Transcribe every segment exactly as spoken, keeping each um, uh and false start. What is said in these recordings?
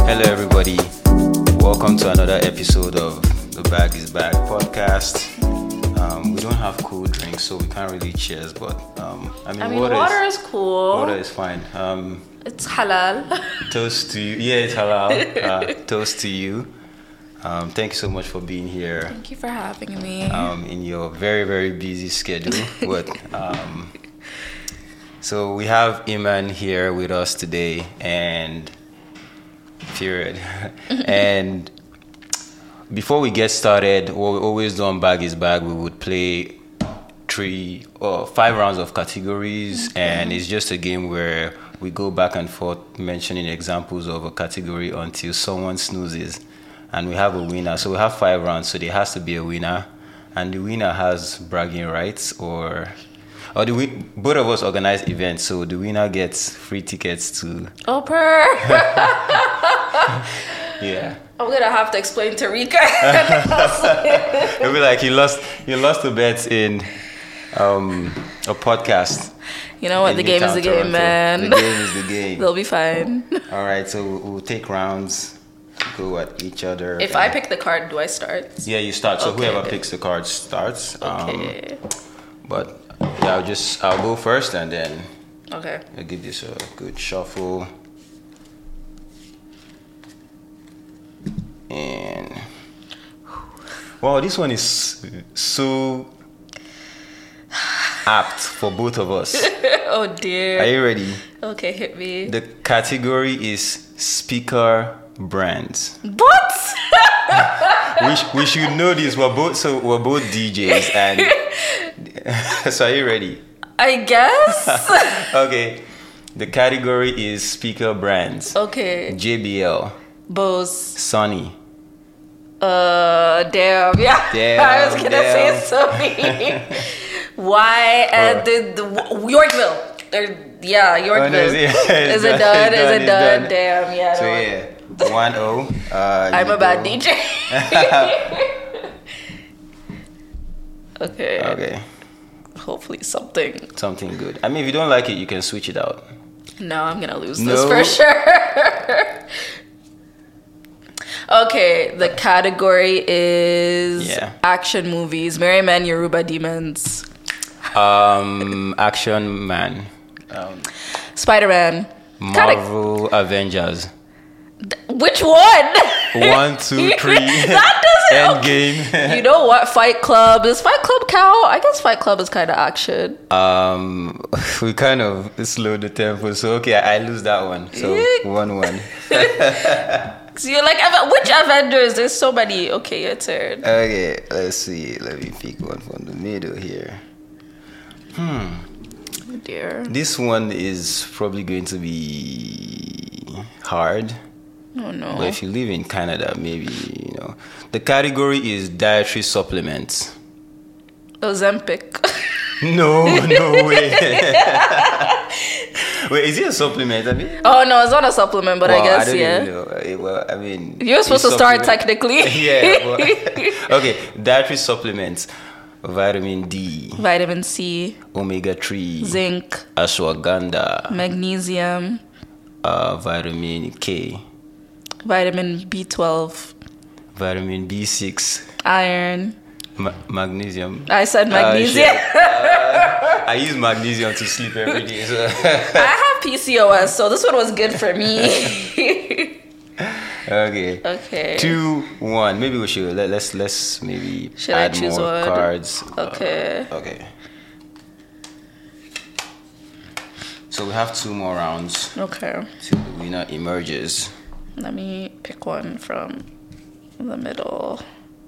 Hello, everybody. Welcome to another episode of the Bag is Bag podcast. Um, we don't have cool drinks, so we can't really cheers. But um, I mean, I mean, water, water is, is cool. Water is fine. Um, It's halal. toast to you. Yeah, it's halal. Uh, toast to you. Um, thank you so much for being here. Thank you for having me. Um, in your very very busy schedule. But um, so we have Iman here with us today, and period. And before we get started, what we always do on Bag is Bag, we would play three or five rounds of categories, okay. And it's just a game where we go back and forth mentioning examples of a category until someone snoozes, and we have a winner. So we have five rounds, so there has to be a winner, and the winner has bragging rights, or or the we, both of us organize events, so the winner gets free tickets to. Oh, per. Yeah. I'm gonna have to explain to Rika. It'll be like you lost you lost a bet in um, a podcast. You know what? The game is the game, man. The game is the game. They'll be fine. All right, so we'll, we'll take rounds, go at each other. If I pick the card, do I start? Yeah, you start. So okay, whoever good. picks the card starts. Okay. Um, but yeah, I'll just I'll go first, and then Okay. I'll give this a good shuffle. And wow, this one is so apt for both of us. Oh dear. Are you ready? Okay, hit me. The category is speaker brands. What? we, sh- we should know this. We're both so we're both D Js, and so are you ready? I guess. Okay. The category is speaker brands. Okay. J B L. Bose. Sony. Uh, damn. Yeah. Damn, I was gonna damn. say Sony. Why? And the, the Yorkville. Or, yeah, Yorkville. Oh, no, is it, is it done? Is it it's done? done. Damn. Yeah. So no. yeah, one oh. Uh, I'm you a bad go. D J. Okay. Okay. Hopefully something. Something good. I mean, if you don't like it, you can switch it out. No, I'm gonna lose No. this for sure. Okay, the category is Yeah. action movies. Merry Men, Yoruba Demons. Um, Action Man. Um, Spider-Man. Marvel Avengers. Which one? One, two, three. That doesn't. Endgame. Okay. You know what? Fight Club. Does Fight Club count? I guess Fight Club is kind of action. Um, we kind of slowed the tempo, so okay, I, I lose that one. So one, one. So you're like, Ave- which Avengers? There's so many. Okay, your turn. Okay, let's see. Let me pick one from the middle here. Hmm. Oh dear. This one is probably going to be hard. Oh no. But if you live in Canada, maybe, you know. The category is dietary supplements. Ozempic. No, no way. Wait, is it a supplement? I mean, Oh no, it's not a supplement, but well, I guess don't yeah. even know. Eh, Well, I mean, You're supposed to it's start supplement- technically. Yeah. But, okay, dietary supplements: vitamin D, Vitamin C, omega three, zinc, ashwagandha, magnesium, uh, vitamin K, vitamin B twelve, vitamin B six, iron. ma- magnesium. I said Uh, magnesium. shit. Uh, I use magnesium to sleep every day. So. I have P C O S, so this one was good for me. Okay. Okay. Two, one. Maybe we should let, let's let's maybe Should I add choose more one? cards. Okay. Uh, okay. So we have two more rounds Okay. till the winner emerges. Let me pick one from the middle.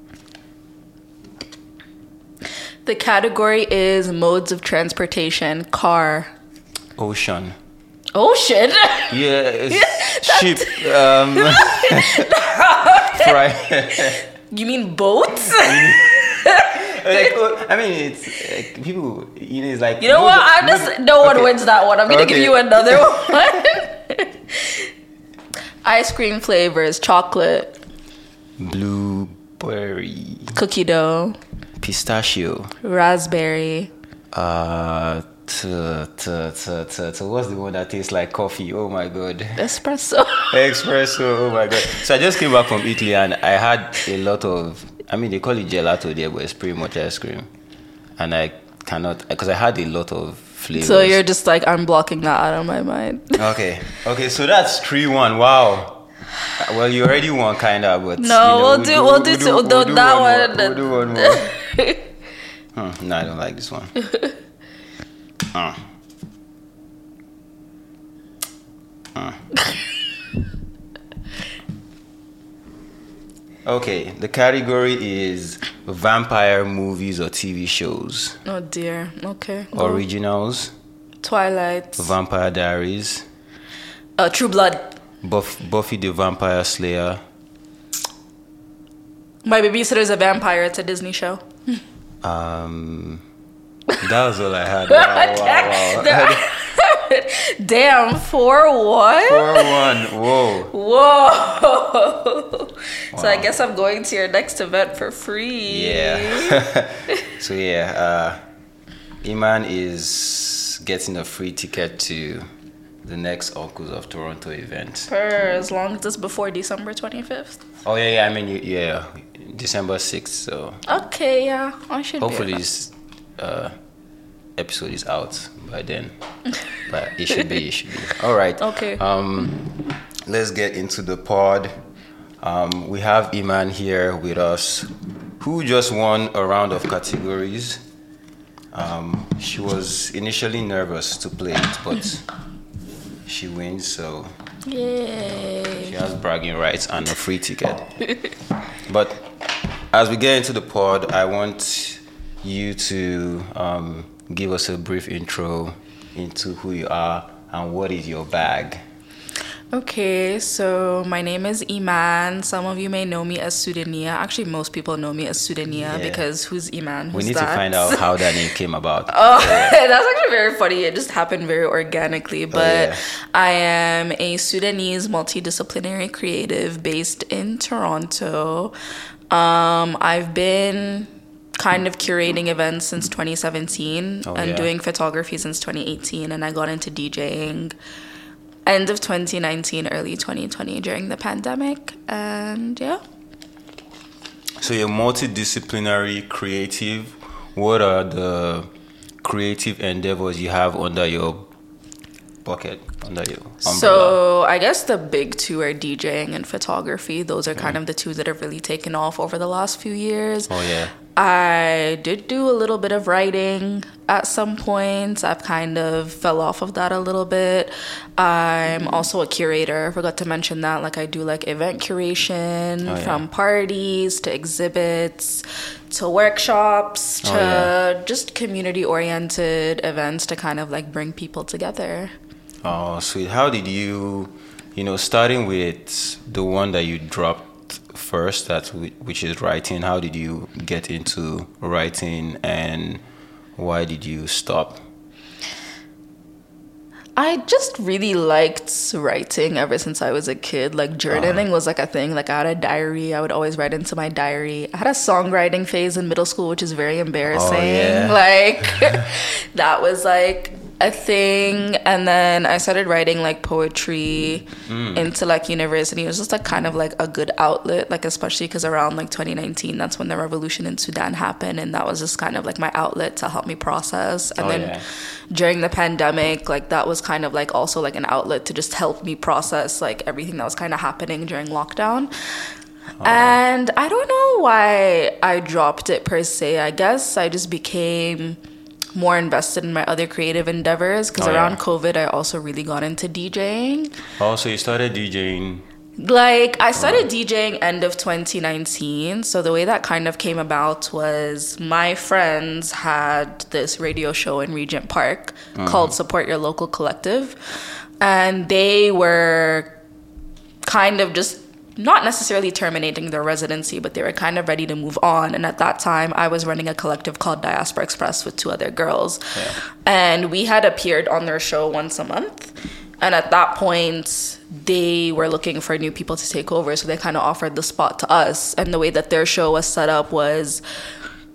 The category is modes of transportation. Car. Ocean. Ocean. Yeah, it's ship. Um, fry. You mean boats? Like, oh, I mean, it's like people. You know, it's like You know what? I'm just no one okay. wins that one. I'm gonna give Okay. you another one. Ice cream flavors: chocolate, Blueberry, cookie dough, pistachio, raspberry, uh, to, to, to, to, to what's the one that tastes like coffee? Oh my god. Espresso. Espresso. Oh my god. So I just came back from Italy and I had a lot of, I mean, they call it gelato there, but it's pretty much ice cream. And I cannot, because I had a lot of flavors. So you're just like, I'm blocking that out of my mind. Okay. Okay, so that's three one. Wow. Well, you already won, kind of, but... No, you know, we'll, do, we'll do, we'll do, we'll do that one. We'll do one more. hmm, no, I don't like this one. uh. Uh. Okay, the category is vampire movies or T V shows. Oh dear. Okay. Originals. Twilight. Vampire Diaries. Uh, True Blood. Buff- Buffy the Vampire Slayer. My Babysitter's a Vampire. It's a Disney show. Um, that was all I had. Wow, wow, wow. Damn, four one? four one. Whoa. Whoa. Wow. So I guess I'm going to your next event for free. Yeah. So yeah, uh, Iman is getting a free ticket to the next Uncles of Toronto event. Per, as long as it's before December twenty-fifth. Oh yeah, yeah. I mean, you, yeah, December sixth. So okay, yeah, I should. Hopefully, be this uh, episode is out by then. But it should be. It should be. All right. Okay. Um, let's get into the pod. Um, we have Iman here with us, who just won a round of categories. Um, she was initially nervous to play it, but she wins, so Yay. she has bragging rights and a free ticket. But as we get into the pod, I want you to um, give us a brief intro into who you are and what is your bag. Okay, so my name is Iman. Some of you may know me as Sudania. Actually, most people know me as Sudania yeah. because who's Iman? Who's we need that? to find out how that name came about. Oh, yeah. That's actually very funny. It just happened very organically. But oh, yeah. I am a Sudanese multidisciplinary creative based in Toronto. Um, I've been kind of curating events since twenty seventeen oh, and yeah. doing photography since twenty eighteen. And I got into DJing end of twenty nineteen, early twenty twenty during the pandemic. And yeah. So you're multidisciplinary creative. What are the creative endeavors you have under your bucket, under your umbrella? So I guess the big two are DJing and photography. Those are kind mm. of the two that have really taken off over the last few years. Oh yeah. I did do a little bit of writing at some points. I've kind of fell off of that a little bit. I'm also a curator. I forgot to mention that. Like I do like event curation oh, yeah. from parties to exhibits to workshops to oh, yeah. just community-oriented events to kind of like bring people together. Oh, sweet. How did you, you know, starting with the one that you dropped first, that which is writing, how did you get into writing and why did you stop? I just really liked writing ever since I was a kid. Like journaling uh, was like a thing. Like I had a diary. I would always write into my diary. I had a songwriting phase in middle school, which is very embarrassing. Oh, yeah. Like that was like a thing. And then I started writing like poetry mm. into like university. It was just like kind of like a good outlet, like especially because around like twenty nineteen, that's when the revolution in Sudan happened, and that was just kind of like my outlet to help me process. And oh, then yeah. during the pandemic, like that was kind of like also like an outlet to just help me process like everything that was kind of happening during lockdown. Oh. And I don't know why I dropped it per se. I guess I just became more invested in my other creative endeavors because oh, around yeah. COVID I also really got into DJing. Oh, so you started DJing? Like I started oh. DJing end of twenty nineteen. So the way that kind of came about was my friends had this radio show in Regent Park mm-hmm. called Support Your Local Collective, and they were kind of just not necessarily terminating their residency, but they were kind of ready to move on. And at that time, I was running a collective called Diaspora Express with two other girls. Yeah. And we had appeared on their show once a month. And at that point, they were looking for new people to take over. So they kind of offered the spot to us. And the way that their show was set up was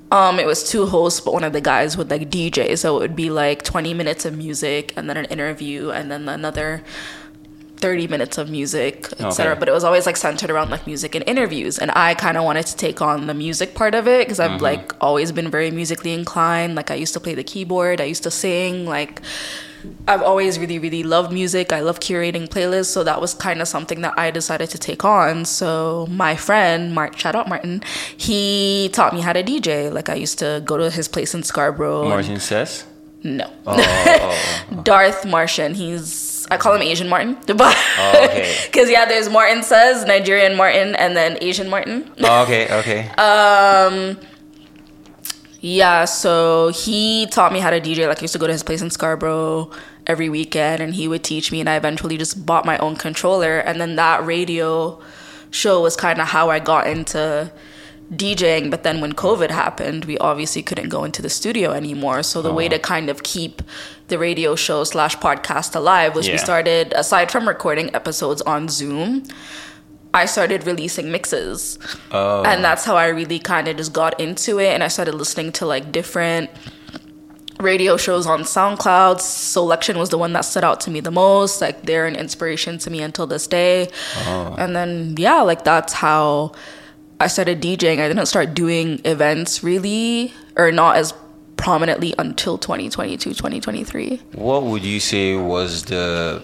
Um, it was two hosts, but one of the guys would like D J. So it would be like twenty minutes of music and then an interview and then another thirty minutes of music, et cetera. Okay. But it was always like centered around like music and interviews. And I kind of wanted to take on the music part of it because I've mm-hmm. like always been very musically inclined. Like I used to play the keyboard, I used to sing, like I've always really, really loved music. I love curating playlists. So that was kind of something that I decided to take on. So my friend, Mart, shout out Martin, he taught me how to D J. Like I used to go to his place in Scarborough. Martin Says? No. Oh, oh, oh. Darth Martian. He's, I call him Asian Martin. But oh, okay. Because yeah, there's Martin Says, Nigerian Martin, and then Asian Martin. Oh, okay, okay. um... Yeah, so he taught me how to D J. Like I used to go to his place in Scarborough every weekend and he would teach me, and I eventually just bought my own controller. And then that radio show was kind of how I got into DJing. But then when COVID happened, we obviously couldn't go into the studio anymore. So the oh. way to kind of keep the radio show slash podcast alive was yeah. we started, aside from recording episodes on Zoom, I started releasing mixes. Oh. And that's how I really kind of just got into it. And I started listening to like different radio shows on SoundCloud. Selection was the one that stood out to me the most. Like they're an inspiration to me until this day. Oh. And then, yeah, like that's how I started DJing. I didn't start doing events really, or not as prominently until twenty twenty-two, twenty twenty-three. What would you say was the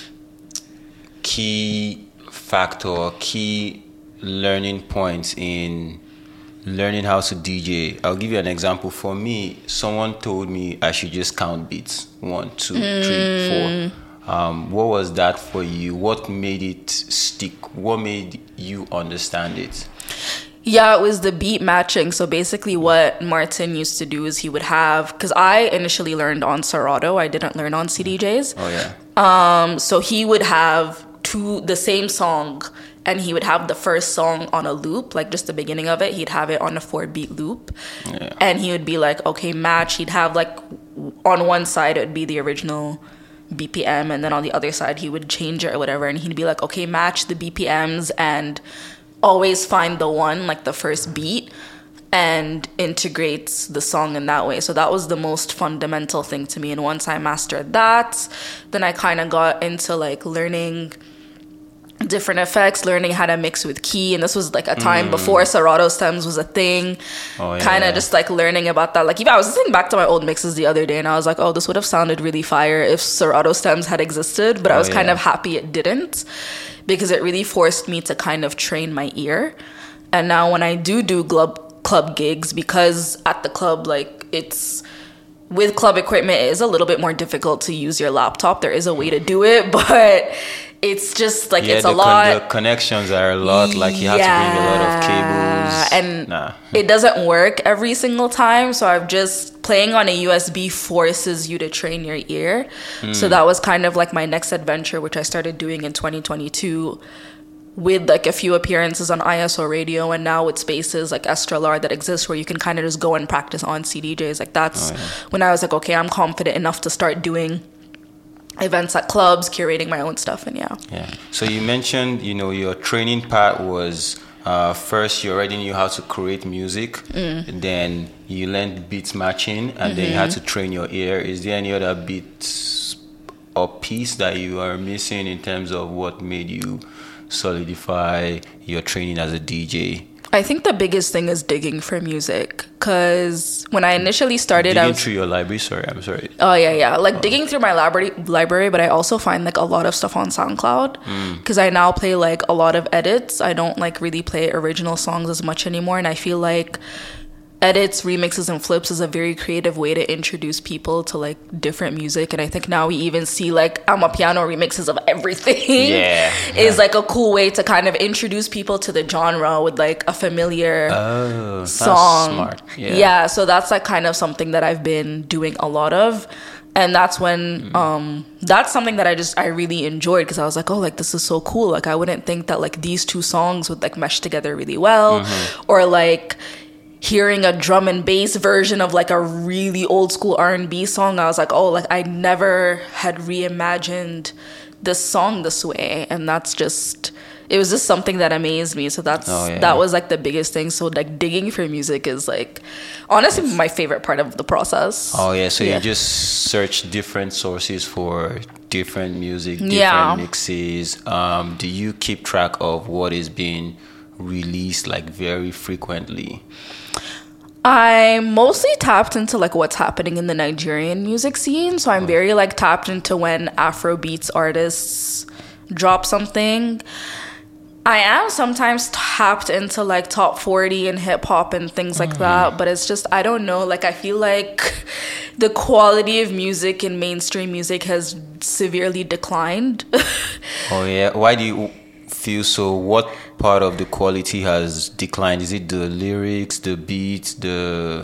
key factor, key learning points in learning how to D J? I'll give you an example. For me, someone told me I should just count beats. One, two, mm. three, four. Um, what was that for you? What made it stick? What made you understand it? Yeah, it was the beat matching. So basically what Martin used to do is he would have, because I initially learned on Serato. I didn't learn on C D Js. Oh, yeah. Um, so he would have to the same song, and he would have the first song on a loop, like just the beginning of it. He'd have it on a four beat loop. Yeah. And he would be like, okay, match. He'd have like on one side it would be the original B P M, and then on the other side he would change it or whatever, and he'd be like, okay, match the B P Ms and always find the one, like the first beat, and integrates the song in that way. So that was the most fundamental thing to me. And once I mastered that, then I kind of got into like learning different effects, learning how to mix with key. And this was like a time mm. before Serato stems was a thing. Oh, yeah. Kind of just like learning about that. Like, even I was listening back to my old mixes the other day and I was like, oh, this would have sounded really fire if Serato stems had existed. But oh, I was yeah. kind of happy it didn't, because it really forced me to kind of train my ear. And now when I do do club club gigs, because at the club, like, it's with club equipment, it is a little bit more difficult to use your laptop. There is a way to do it, but it's just like, yeah, it's a the lot. Con- the connections are a lot. Like, you have yeah. to bring a lot of cables. And nah. it doesn't work every single time. So I've just, playing on a U S B forces you to train your ear. Mm. So that was kind of like my next adventure, which I started doing in twenty twenty-two with like a few appearances on I S O radio, and now with spaces like Estrelar that exist where you can kind of just go and practice on C D Js. Like, that's oh, yeah. when I was like, okay, I'm confident enough to start doing events at clubs, curating my own stuff. And yeah. Yeah. So you mentioned, you know, your training part was uh, first you already knew how to create music, mm. then you learned beat matching, and mm-hmm. then you had to train your ear. Is there any other beats or piece that you are missing in terms of what made you solidify your training as a D J? I think the biggest thing is digging for music, because when I initially started, digging I was through your library. Sorry, I'm sorry. Oh yeah, yeah, like oh. digging through my library, library. But I also find like a lot of stuff on SoundCloud, because mm. I now play like a lot of edits. I don't like really play original songs as much anymore, and I feel like edits, remixes, and flips is a very creative way to introduce people to like different music. And I think now we even see like Amapiano remixes of everything. Yeah, is like a cool way to kind of introduce people to the genre with like a familiar oh, song. Smart. Yeah. yeah, so that's like kind of something that I've been doing a lot of. And that's when, mm. um, that's something that I just, I really enjoyed, because I was like, oh, like, this is so cool. Like, I wouldn't think that like these two songs would like mesh together really well. Mm-hmm. Or like, hearing a drum and bass version of like a really old school R and B song, I was like, oh, like I never had reimagined this song this way, and that's just, it was just something that amazed me. So that's oh, yeah. that was like the biggest thing. So like digging for music is like honestly my favorite part of the process. Oh yeah, so yeah. you just search different sources for different music, different yeah. mixes. Um, do you keep track of what is being released like very frequently? I mostly tapped into like what's happening in the Nigerian music scene. So I'm very like tapped into when Afrobeats artists drop something. I am sometimes tapped into like top forty and hip hop and things like mm. that, but it's just, I don't know, like I feel like the quality of music in mainstream music has severely declined. Oh yeah, why do you feel so? What part of the quality has declined? Is it the lyrics, the beats, the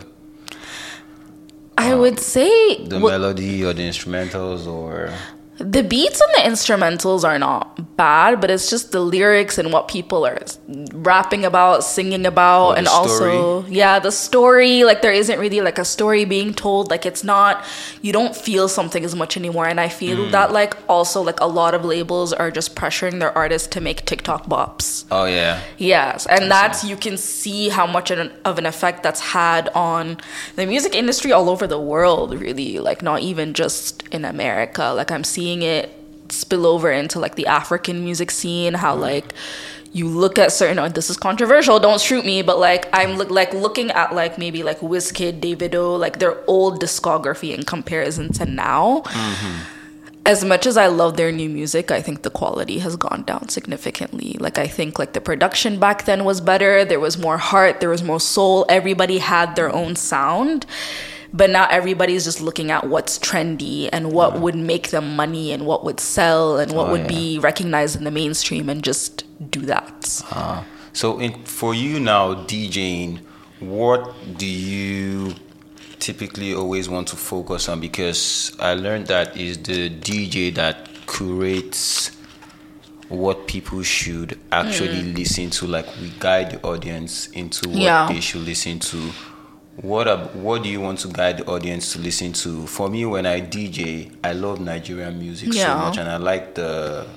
I um, would say the well, melody or the instrumentals, or the beats and the instrumentals are not bad, but it's just the lyrics and what people are rapping about, singing about, and also, yeah, the story. Like, there isn't really like a story being told. Like, it's not, you don't feel something as much anymore. And I feel mm. that, like, also, like, a lot of labels are just pressuring their artists to make TikTok bops. Oh, yeah. Yes. And that's, you can see how much of an effect that's had on the music industry all over the world, really. Like, not even just in America. Like, I'm seeing it spill over into like the African music scene, how like you look at certain, oh, this is controversial, don't shoot me, but like I'm look, like looking at like maybe like Wizkid, Davido, like their old discography in comparison to now. Mm-hmm. As much as I love their new music, I think the quality has gone down significantly. Like I think like the production back then was better, there was more heart, there was more soul, everybody had their own sound. But now everybody's just looking at what's trendy and what yeah. would make them money and what would sell and what oh, would yeah. be recognized in the mainstream, and just do that. Uh, so in, for you now, DJing, what do you typically always want to focus on? Because I learned that is the D J that curates what people should actually mm. listen to. Like, we guide the audience into what yeah. they should listen to. What are, what do you want to guide the audience to listen to? For me, when I D J, I love Nigerian music yeah. so much, and I like the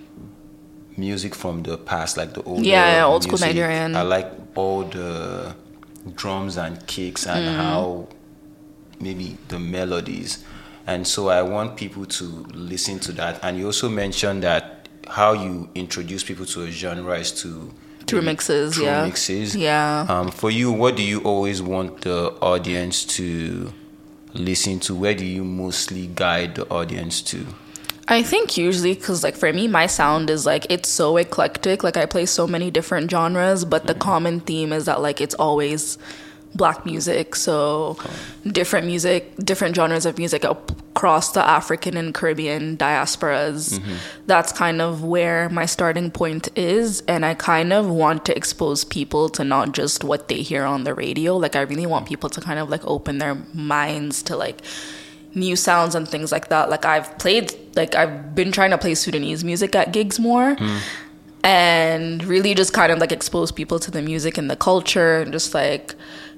music from the past, like the old yeah, yeah old school Nigerian. I like all the drums and kicks and mm. how maybe the melodies, and so I want people to listen to that. And you also mentioned that how you introduce people to a genre is to Through mixes, Through yeah. mixes. Yeah. Um, for you, what do you always want the audience to listen to? Where do you mostly guide the audience to? I think usually, because like for me, my sound is like, it's so eclectic. Like I play so many different genres, but the mm-hmm. common theme is that like it's always Black music. So okay. different music, different genres of music across the African and Caribbean diasporas. Mm-hmm. That's kind of where my starting point is. And I kind of want to expose people to not just what they hear on the radio. Like I really want people to kind of like open their minds to like new sounds and things like that. Like I've played, like I've been trying to play Sudanese music at gigs more. Mm. And really just kind of like expose people to the music and the culture and just like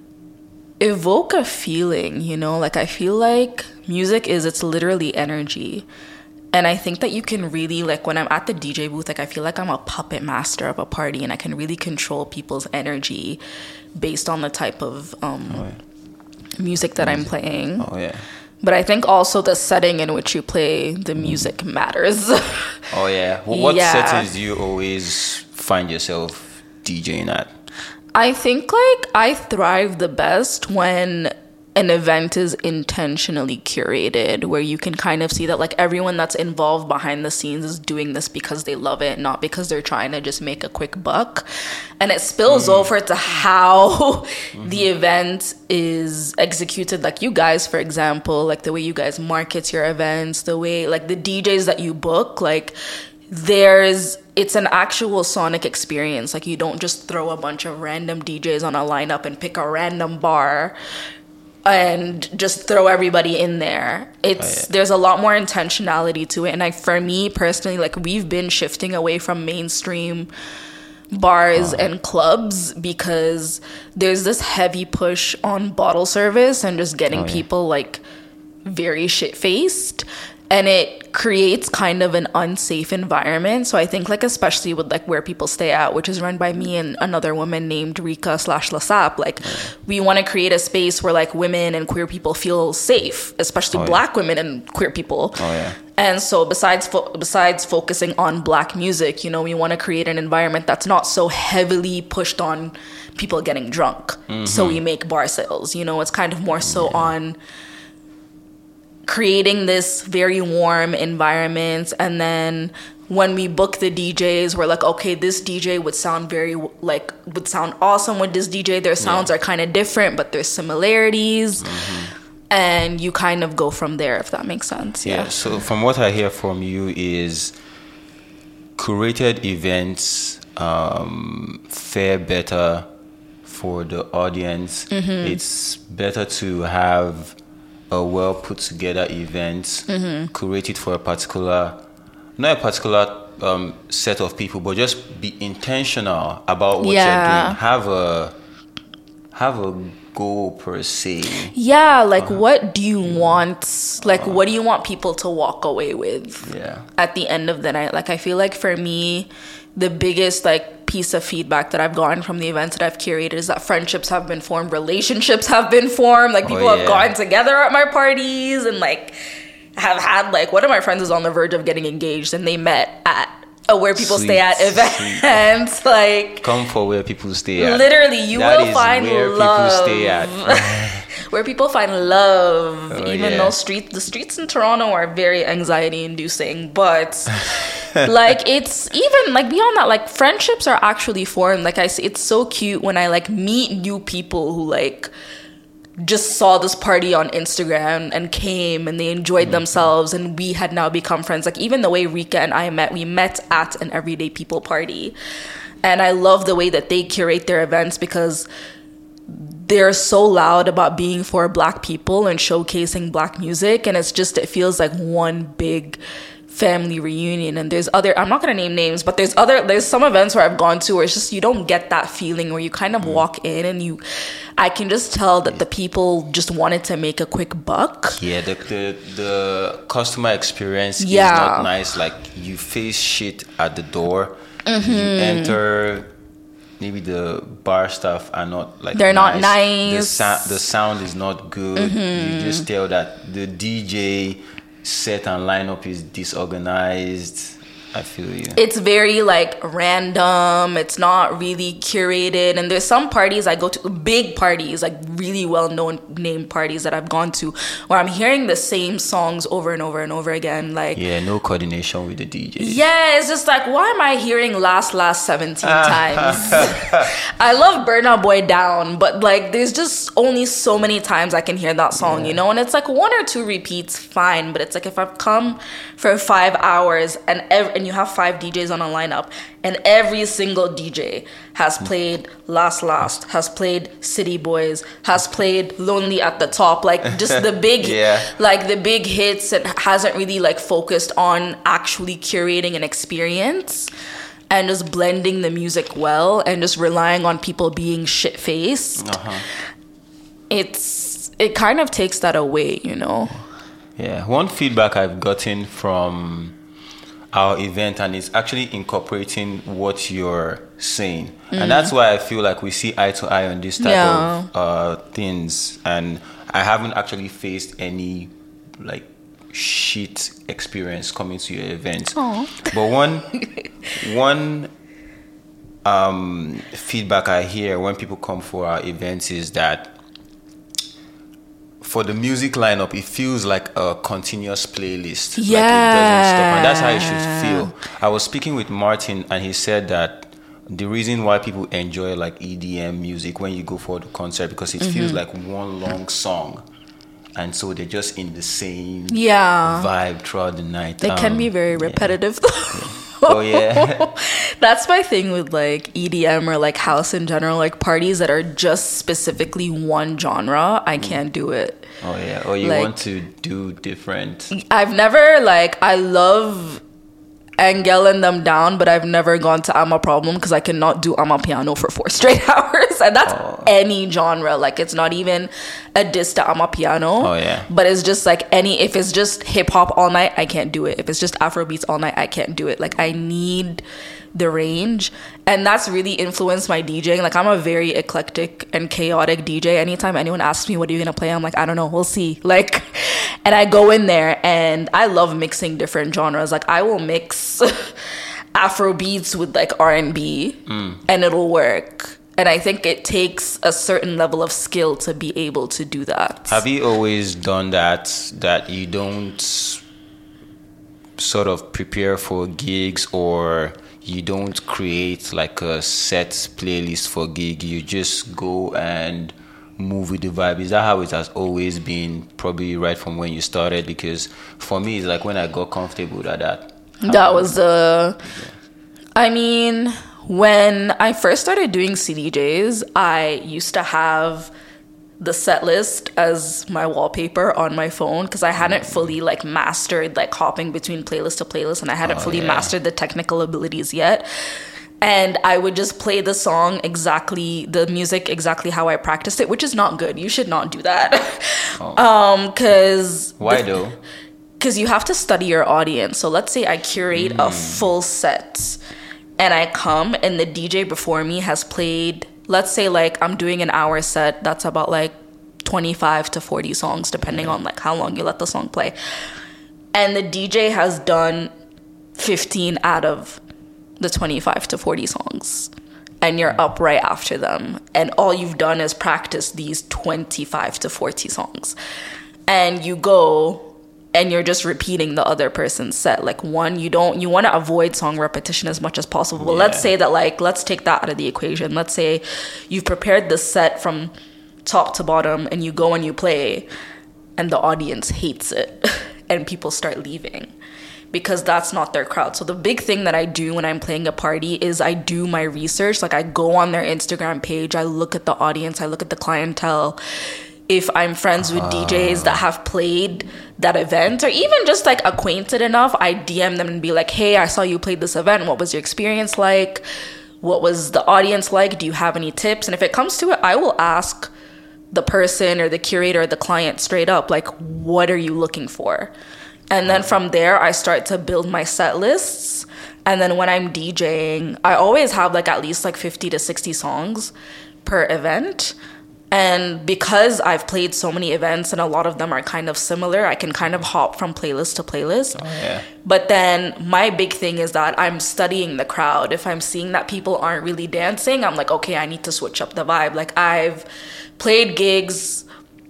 evoke a feeling, you know? Like I feel like music is, it's literally energy. And I think that you can really, like when I'm at the D J booth, like I feel like I'm a puppet master of a party, and I can really control people's energy based on the type of um, oh, yeah. music that music. I'm playing. Oh, yeah. But I think also the setting in which you play the music matters. Oh, yeah. Well, what yeah. settings do you always find yourself DJing at? I think like I thrive the best when an event is intentionally curated, where you can kind of see that like everyone that's involved behind the scenes is doing this because they love it, not because they're trying to just make a quick buck. And it spills mm. over to how mm-hmm. the event is executed. Like you guys, for example, like the way you guys market your events, the way like the D Js that you book, like there's it's an actual sonic experience. Like you don't just throw a bunch of random D Js on a lineup and pick a random bar and just throw everybody in there. It's oh, yeah. there's a lot more intentionality to it. And I, for me personally, like we've been shifting away from mainstream bars oh. and clubs because there's this heavy push on bottle service and just getting oh, yeah. people like very shit-faced. and it creates kind of an unsafe environment. So I think like especially with like where people stay at, which is run by me and another woman named Rika slash Lasap, like yeah. we want to create a space where like women and queer people feel safe, especially oh, black yeah. women and queer people. Oh yeah. And so besides fo- besides focusing on black music, you know, we want to create an environment that's not so heavily pushed on people getting drunk. Mm-hmm. So we make bar sales, you know, it's kind of more so yeah. on creating this very warm environment. And then when we book the D Js, we're like, okay, this D J would sound very like would sound awesome with this D J. Their sounds yeah. are kind of different, but there's similarities. Mm-hmm. And you kind of go from there, if that makes sense. Yeah. yeah. So from what I hear from you is curated events um, fare better for the audience. Mm-hmm. It's better to have a well put together event, mm-hmm. curated for a particular, not a particular um, set of people, but just be intentional about what yeah. you're doing. Have a have a goal per se. Yeah, like uh, what do you want? Like uh, what do you want people to walk away with? Yeah. At the end of the night, like I feel like for me, the biggest like piece of feedback that I've gotten from the events that I've curated is that friendships have been formed, relationships have been formed. Like people oh, yeah. have gotten together at my parties and like have had like one of my friends is on the verge of getting engaged and they met at uh, where people sweet, stay at events. Like come for where people stay at. Literally, you that will find where love. People stay at. Where people find love, oh, even yeah. though street the streets in Toronto are very anxiety inducing, but like it's even like beyond that, like friendships are actually formed. Like I say, it's so cute when I like meet new people who like just saw this party on Instagram and came and they enjoyed mm-hmm. themselves and we had now become friends. Like even the way Rika and I met, we met at an Everyday People party. And I love the way that they curate their events because they're so loud about being for black people and showcasing black music. And it's just, it feels like one big family reunion. And there's other, I'm not going to name names, but there's other, there's some events where I've gone to where it's just, you don't get that feeling where you kind of mm. walk in and you, I can just tell that the people just wanted to make a quick buck. Yeah, the the, the customer experience yeah. is not nice. Like you face shit at the door, mm-hmm. you enter, maybe the bar staff are not like they're nice. not nice. The, sa- the sound is not good. Mm-hmm. You just tell that the D J set and lineup is disorganized. I feel you. It's very like random. It's not really curated. And there's some parties I go to, big parties, like really well-known name parties that I've gone to, where I'm hearing the same songs over and over and over again. Like yeah, no coordination with the D Js. Yeah, it's just like, why am I hearing Last Last seventeen times? I love Burna Boy Down, but like there's just only so many times I can hear that song, yeah. you know? And it's like one or two repeats, fine. But it's like if I've come for five hours and every and you have five D Js on a lineup and every single D J has played Last Last, has played City Boys, has played Lonely at the Top, like just the big yeah. like the big hits, and hasn't really like focused on actually curating an experience and just blending the music well and just relying on people being shit-faced. Uh-huh. It's it kind of takes that away, you know. Yeah, one feedback I've gotten from our event, and it's actually incorporating what you're saying, mm. and that's why I feel like we see eye to eye on this type yeah. of uh, things. And I haven't actually faced any like shit experience coming to your event. Aww. But one one um, feedback I hear when people come for our events is that for the music lineup, it feels like a continuous playlist. Yeah. Like it doesn't stop. And that's how it should feel. I was speaking with Martin and he said that the reason why people enjoy like E D M music when you go for the concert, because it mm-hmm. feels like one long song. And so they're just in the same yeah. vibe throughout the night. It um, can be very repetitive yeah. though. Oh yeah. That's my thing with like E D M or like house in general, like parties that are just specifically one genre. I can't do it. Oh yeah. Or you like, want to do different. I've never like I love Angel and them down, but I've never gone to I'm a Problem because I cannot do I'm a Piano for four straight hours. course. And that's Oh. any genre. Like, it's not even a diss to Amapiano. Oh, yeah. But it's just like any, if it's just hip hop all night, I can't do it. If it's just Afrobeats all night, I can't do it. Like, I need the range. And that's really influenced my DJing. Like, I'm a very eclectic and chaotic D J. Anytime anyone asks me, what are you going to play? I'm like, I don't know. We'll see. Like, and I go in there and I love mixing different genres. Like, I will mix Afro beats with like R and B mm. and it'll work. And I think it takes a certain level of skill to be able to do that. Have you always done that, that you don't sort of prepare for gigs, or you don't create like a set playlist for gig? You just go and move with the vibe? Is that how it has always been, probably right from when you started? Because for me, it's like when I got comfortable at that. That was the... Uh, I mean... When I first started doing C D Js, I used to have the set list as my wallpaper on my phone because I hadn't fully like mastered like hopping between playlist to playlist, and I hadn't oh, fully yeah. mastered the technical abilities yet. And I would just play the song exactly, the music exactly how I practiced it, which is not good. You should not do that. Oh. um, cause Why though? Because you have to study your audience. So let's say I curate mm. a full set. And I come and the D J before me has played, let's say like I'm doing an hour set. That's about like twenty-five to forty songs, depending on like how long you let the song play. And the D J has done fifteen out of the twenty-five to forty songs. And you're up right after them. And all you've done is practice these twenty-five to forty songs. And you go... and you're just repeating the other person's set. Like, one, you don't, you want to avoid song repetition as much as possible. But yeah. let's say that, like, let's take that out of the equation. Let's say you've prepared the set from top to bottom and you go and you play and the audience hates it and people start leaving because that's not their crowd. So the big thing that I do when I'm playing a party is I do my research. Like, I go on their Instagram page, I look at the audience, I look at the clientele. If I'm friends with D Js that have played that event, or even just like acquainted enough, I D M them and be like, hey, I saw you played this event. What was your experience like? What was the audience like? Do you have any tips? And if it comes to it, I will ask the person or the curator or the client straight up, like, what are you looking for? And then from there, I start to build my set lists. And then when I'm DJing, I always have like at least like fifty to sixty songs per event. And because I've played so many events and a lot of them are kind of similar, I can kind of hop from playlist to playlist. Oh, yeah. But then my big thing is that I'm studying the crowd. If I'm seeing that people aren't really dancing, I'm like, okay, I need to switch up the vibe. Like, I've played gigs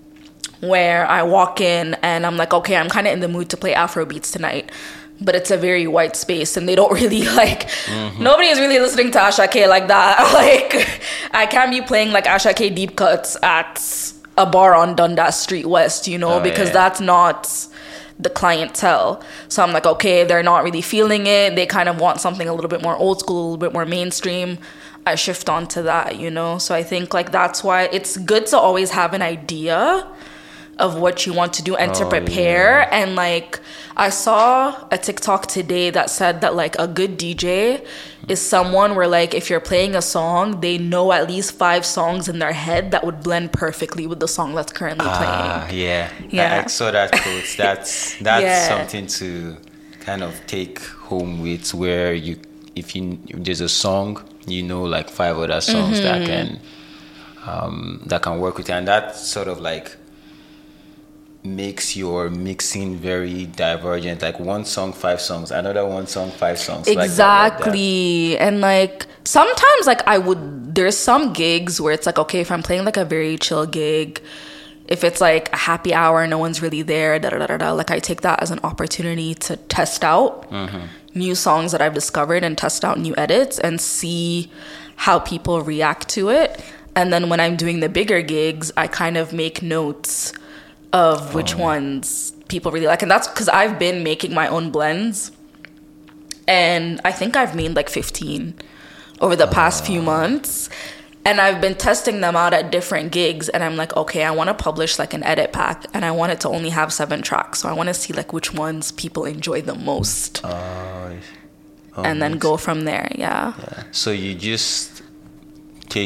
where I walk in and I'm like, okay, I'm kind of in the mood to play Afro beats tonight. But it's a very white space and they don't really like, mm-hmm. nobody is really listening to Ashake like that. Like, I can't be playing like Ashake deep cuts at a bar on Dundas Street West, you know, oh, because yeah. that's not the clientele. So I'm like, okay, they're not really feeling it. They kind of want something a little bit more old school, a little bit more mainstream. I shift on to that, you know? So I think like that's why it's good to always have an idea of what you want to do and oh, to prepare. Yeah. And like, I saw a TikTok today that said that like a good D J is someone where like if you're playing a song, they know at least five songs in their head that would blend perfectly with the song that's currently playing. Ah, yeah. Yeah. I, I saw that quote. That's that's yeah. something to kind of take home with, where you if you if there's a song, you know, like five other songs mm-hmm. that can um that can work with you, and that sort of like makes your mixing very divergent. Like one song, five songs, another one song, five songs. Exactly. Like that, like that. And like sometimes like I would, there's some gigs where it's like, okay, if I'm playing like a very chill gig, if it's like a happy hour, no one's really there, da da da da da, like I take that as an opportunity to test out mm-hmm. new songs that I've discovered and test out new edits and see how people react to it. And then when I'm doing the bigger gigs, I kind of make notes of which oh. ones people really like. And that's because I've been making my own blends. And I think I've made like fifteen over the past uh. few months. And I've been testing them out at different gigs. And I'm like, okay, I want to publish like an edit pack. And I want it to only have seven tracks. So I want to see like which ones people enjoy the most. Uh, oh, and then go from there, yeah. yeah. So you just take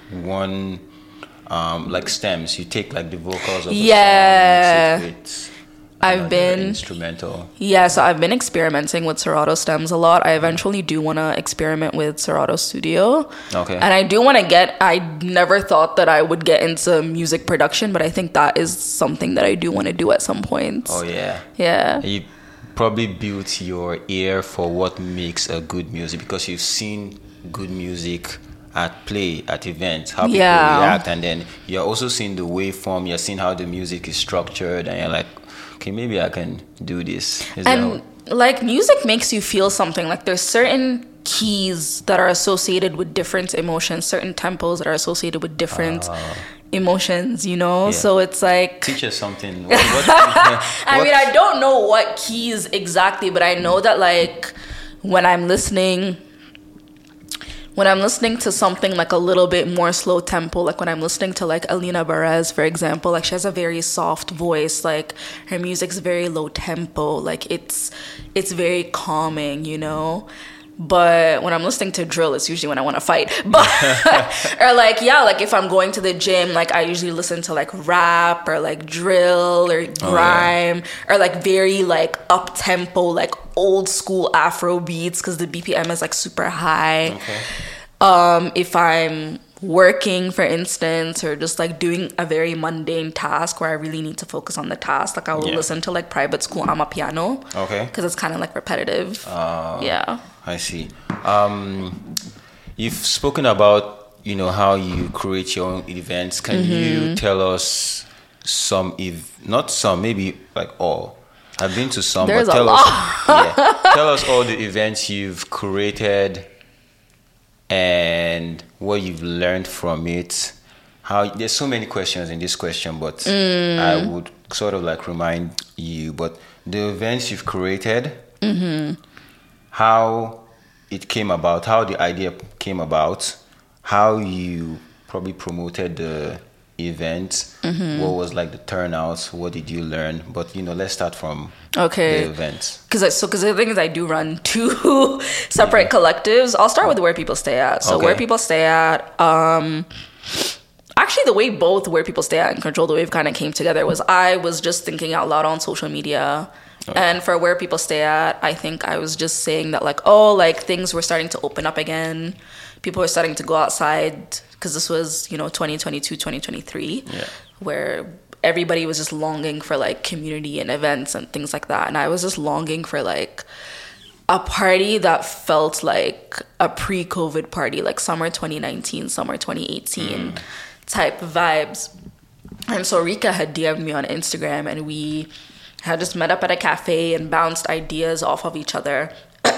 one, um, like stems. You take like the vocals of the Yeah. song, mix it with I've another been instrumental. Yeah, so I've been experimenting with Serato stems a lot. I eventually do want to experiment with Serato Studio. Okay. And I do want to get, I never thought that I would get into music production, but I think that is something that I do want to do at some point. Oh yeah. Yeah. You probably built your ear for what makes a good music because you've seen good music at play, at events, how people Yeah. react, and then you're also seeing the waveform, you're seeing how the music is structured, and you're like, okay, maybe I can do this. Is And that like music makes you feel something. Like there's certain keys that are associated with different emotions, certain tempos that are associated with different uh, emotions, you know? Yeah. So it's like teach us something. What, what, I what- mean, I don't know what keys exactly, but I know that like when I'm listening when I'm listening to something like a little bit more slow tempo, like when I'm listening to like Alina Perez, for example, like she has a very soft voice, like her music's very low tempo, like it's it's very calming, you know? But when I'm listening to drill, it's usually when I want to fight. But or like yeah, like if I'm going to the gym, like I usually listen to like rap or like drill or grime, Oh, yeah. or like very like up tempo, like old school Afro beats because the B P M is like super high. Okay. Um, if I'm working, for instance, or just like doing a very mundane task where I really need to focus on the task, like I will Yeah. listen to like Private School Amapiano Okay. because it's kind of like repetitive. Uh, Yeah. I see. Um, you've spoken about, you know, how you create your own events. Can Mm-hmm. you tell us some, ev- not some, maybe like all? I've been to some, There's but a tell lot. us, yeah, tell us all the events you've created and what you've learned from it. How there's so many questions in this question, but Mm. I would sort of like remind you. But the events you've created, Mm-hmm. how it came about, how the idea came about, how you probably promoted the event, Mm-hmm. what was like the turnouts, what did you learn? But you know, let's start from Okay. the events. Because I, so, because the thing is, I do run two separate collectives. I'll start with Where People Stay At. So, Okay. Where People Stay At, um, actually, the way both Where People Stay At and Control the Wave kind of came together was I was just thinking out loud on social media. And for Where People Stay At, I think I was just saying that, like, oh, like things were starting to open up again. People were starting to go outside because this was, you know, twenty twenty-two, twenty twenty-three, Yeah. where everybody was just longing for like community and events and things like that. And I was just longing for like a party that felt like a pre-COVID party, like summer twenty nineteen, summer twenty eighteen Mm. type vibes. And so Rika had D M'd me on Instagram and we had just met up at a cafe and bounced ideas off of each other.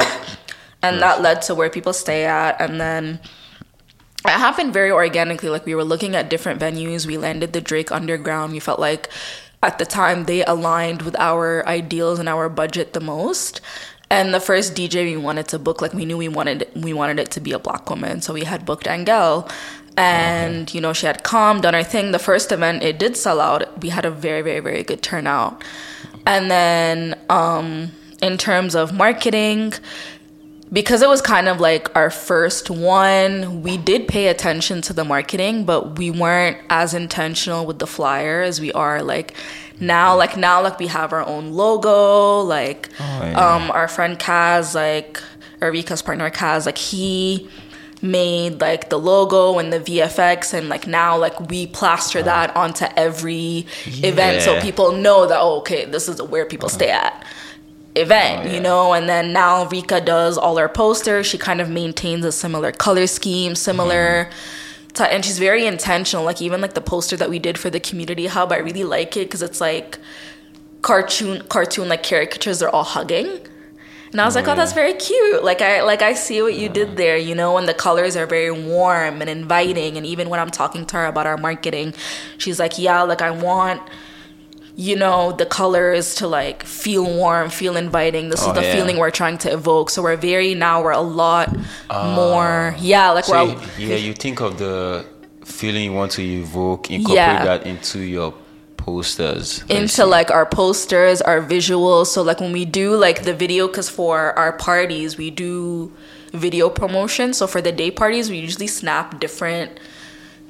And that led to Where People Stay At. And then it happened very organically. Like we were looking at different venues. We landed the Drake Underground. We felt like at the time they aligned with our ideals and our budget the most. And the first D J we wanted to book, like we knew we wanted we wanted it to be a Black woman. So we had booked Angel. And, you know, she had come, done her thing. The first event, it did sell out. We had a very, very, very good turnout. And then um, in terms of marketing, because it was kind of like our first one, we did pay attention to the marketing, but we weren't as intentional with the flyer as we are like now. Like now, like we have our own logo. Like Oh, yeah. um, our friend Kaz, like Erika's partner Kaz, like he made like the logo and the V F X, and like now like we plaster that onto every event so Yeah. people know that, oh, okay, this is Where People Stay At event, Oh, yeah. you know. And then now Rika does all our posters. She kind of maintains a similar color scheme, similar Mm-hmm. to, and she's very intentional. Like even like the poster that we did for the community hub, I really like it because it's like cartoon cartoon like caricatures, they're all hugging. And I was like, oh, that's very cute. Like I like I see what you did there, you know, and the colors are very warm and inviting. And even when I'm talking to her about our marketing, she's like, yeah, like I want, you know, the colors to like feel warm, feel inviting. This Oh, is the yeah. feeling we're trying to evoke. So we're very now we're a lot more yeah, like So we're you, a- yeah, you think of the feeling you want to evoke, incorporate Yeah. that into your posters. I into see. like our posters, our visuals. So like when we do like the video, because for our parties we do video promotion. So for the day parties we usually snap different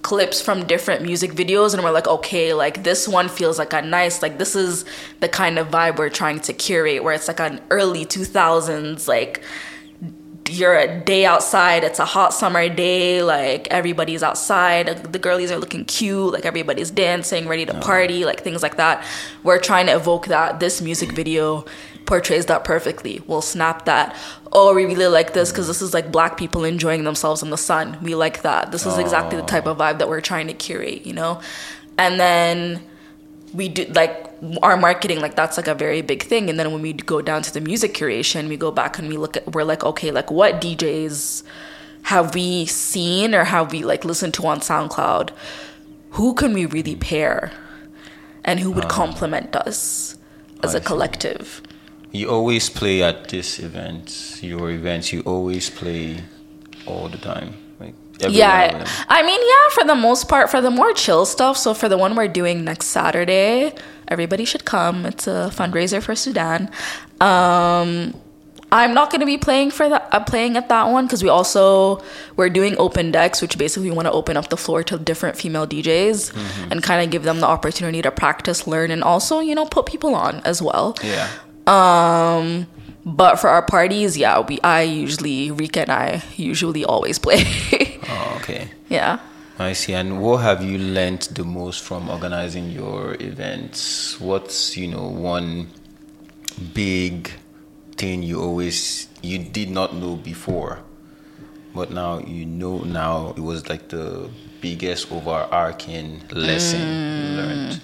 clips from different music videos, and we're like, okay, like this one feels like a nice, like this is the kind of vibe we're trying to curate, where it's like an early two thousands, like you're a day outside, it's a hot summer day, like everybody's outside, the girlies are looking cute, like everybody's dancing, ready to party, like things like that. We're trying to evoke that. This music video portrays that perfectly. We'll snap that. Oh, we really like this because this is like black people enjoying themselves in the sun. We like that. This is exactly the type of vibe that we're trying to curate, you know? And then we do like our marketing, like that's like a very big thing. And then when we go down to the music curation, we go back and we look at, we're like, okay, like what D Js have we seen or have we like listened to on SoundCloud? Who can we really pair? And who would uh, complement us as I a collective? See. You always play at this event, your events, you always play all the time. Like yeah, I mean, yeah, for the most part, for the more chill stuff. So for the one we're doing next Saturday, everybody should come. It's a fundraiser for Sudan. Um, I'm not going to be playing for that. Uh, playing at that one because we also we're doing open decks, which basically we want to open up the floor to different female D Js mm-hmm. and kind of give them the opportunity to practice, learn, and also you know put people on as well. Yeah. Um. But for our parties, yeah, we I usually Rika and I usually always play. Oh, okay. Yeah. I see. And what have you learned the most from organizing your events? What's, you know, one big thing you always, you did not know before, but now you know now it was like the biggest overarching lesson mm. you learned?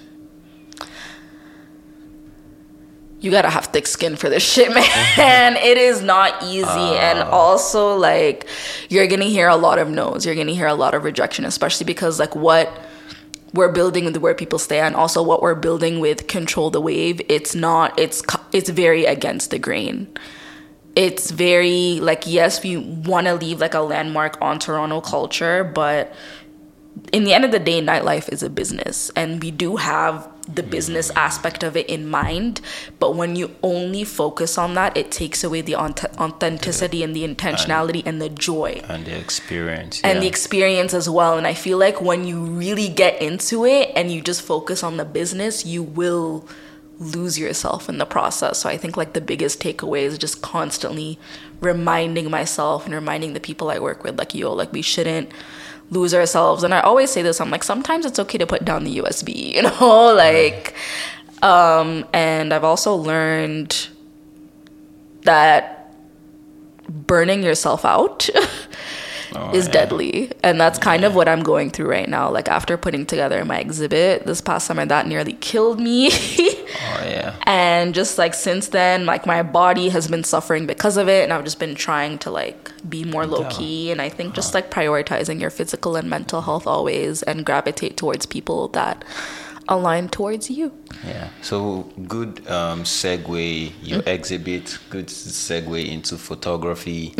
You gotta have thick skin for this shit, man. It is not easy. Uh, and also, like, you're gonna hear a lot of no's. You're gonna hear a lot of rejection, especially because, like, what we're building with Where People Stand, also what we're building with Control the Wave, it's not, it's, it's very against the grain. It's very, like, yes, we want to leave, like, a landmark on Toronto culture, but in the end of the day, nightlife is a business. And we do have the business aspect of it in mind, but when you only focus on that, it takes away the authenticity and the intentionality and, and the joy and the experience and yeah. the experience as well. And I feel like when you really get into it and you just focus on the business, you will lose yourself in the process. So I think like the biggest takeaway is just constantly reminding myself and reminding the people I work with, like, yo, like we shouldn't lose ourselves. And I always say this, I'm like, sometimes it's okay to put down the U S B, you know, like, um, and I've also learned that burning yourself out oh, is yeah. deadly. And that's kind yeah. of what I'm going through right now. Like after putting together my exhibit this past summer, that nearly killed me. Oh yeah. And just like since then, like my body has been suffering because of it, and I've just been trying to like be more low key. And I think just like prioritizing your physical and mental health always, and gravitate towards people that align towards you. Yeah. So good um, segue. Your mm-hmm. exhibit. Good segue into photography.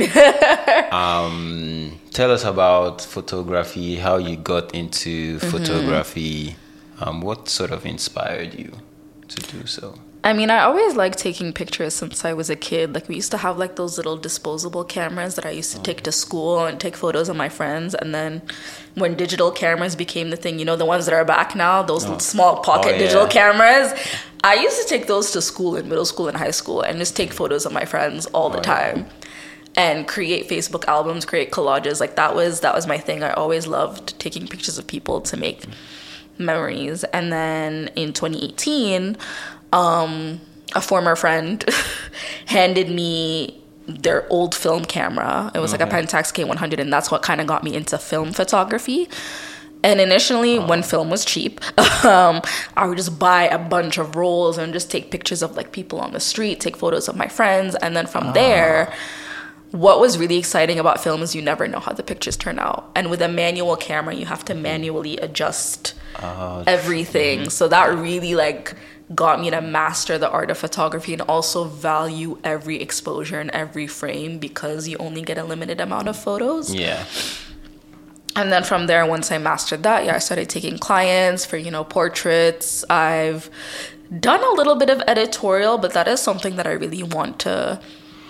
um, tell us about photography. How you got into mm-hmm. photography. Um, what sort of inspired you to do so? I mean, I always liked taking pictures since I was a kid. Like, we used to have, like, those little disposable cameras that I used to oh. take to school and take photos of my friends. And then when digital cameras became the thing, you know, the ones that are back now, those oh. small pocket oh, yeah. digital cameras, I used to take those to school in middle school and high school and just take photos of my friends all the oh, time. Yeah. And create Facebook albums, create collages. Like, that was that was my thing. I always loved taking pictures of people to make memories. And then in twenty eighteen... Um, a former friend handed me their old film camera. It was okay. like a Pentax K one hundred, and that's what kind of got me into film photography. And initially, oh. when film was cheap, um, I would just buy a bunch of rolls and just take pictures of like people on the street, take photos of my friends, and then from oh. there, what was really exciting about film is you never know how the pictures turn out. And with a manual camera, you have to manually adjust oh, everything. Mm-hmm. So that really like got me to master the art of photography and also value every exposure and every frame, because you only get a limited amount of photos. Yeah. And then from there, once I mastered that, yeah, I started taking clients for, you know, portraits. I've done a little bit of editorial, but that is something that I really want to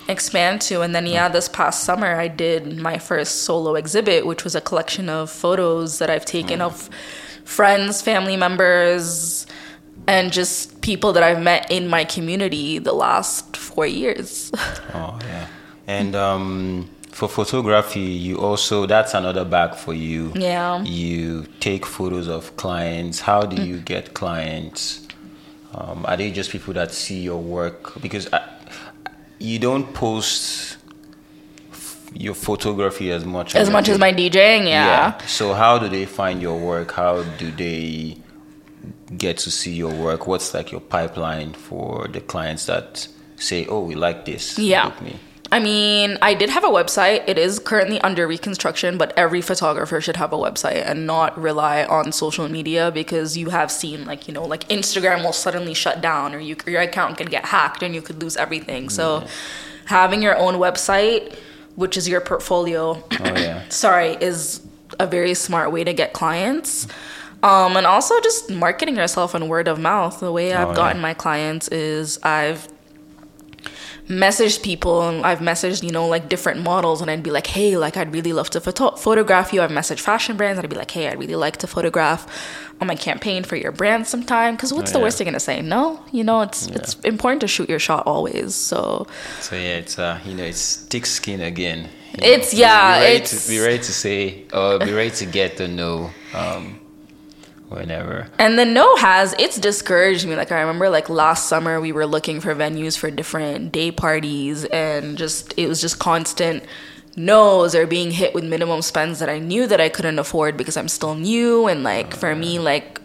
expand to. And then, yeah, this past summer, I did my first solo exhibit, which was a collection of photos that I've taken mm. of friends, family members, and just people that I've met in my community the last four years. Oh, yeah. And um, for photography, you also, that's another bag for you. Yeah. You take photos of clients. How do you get clients? Um, are they just people that see your work? Because I, you don't post f- your photography as much as much as my DJing, yeah. yeah. So how do they find your work? How do they get to see your work? What's like your pipeline for the clients that say, "Oh, we like this"? Yeah. With me? I mean, I did have a website. It is currently under reconstruction, but every photographer should have a website and not rely on social media, because you have seen, like, you know, like Instagram will suddenly shut down, or you, your account can get hacked and you could lose everything. So yeah. having your own website, which is your portfolio, oh, yeah. sorry, is a very smart way to get clients. Um, and also just marketing yourself and word of mouth. The way I've oh, gotten yeah. my clients is I've messaged people, and I've messaged, you know, like different models, and I'd be like, hey, like, I'd really love to photo- photograph you. I've messaged fashion brands, and I'd be like, hey, I'd really like to photograph on my campaign for your brand sometime. Because what's oh, the yeah. worst they're gonna say? No, you know, it's yeah. it's important to shoot your shot always. So so yeah, it's uh you know, it's thick skin again. You it's know, yeah be ready it's to be ready to say, or be ready to get to know um whenever. And the no has, it's discouraged me. Like, I remember, like, last summer we were looking for venues for different day parties, and just it was just constant no's, or being hit with minimum spends that I knew that I couldn't afford because I'm still new. And like, for me, like,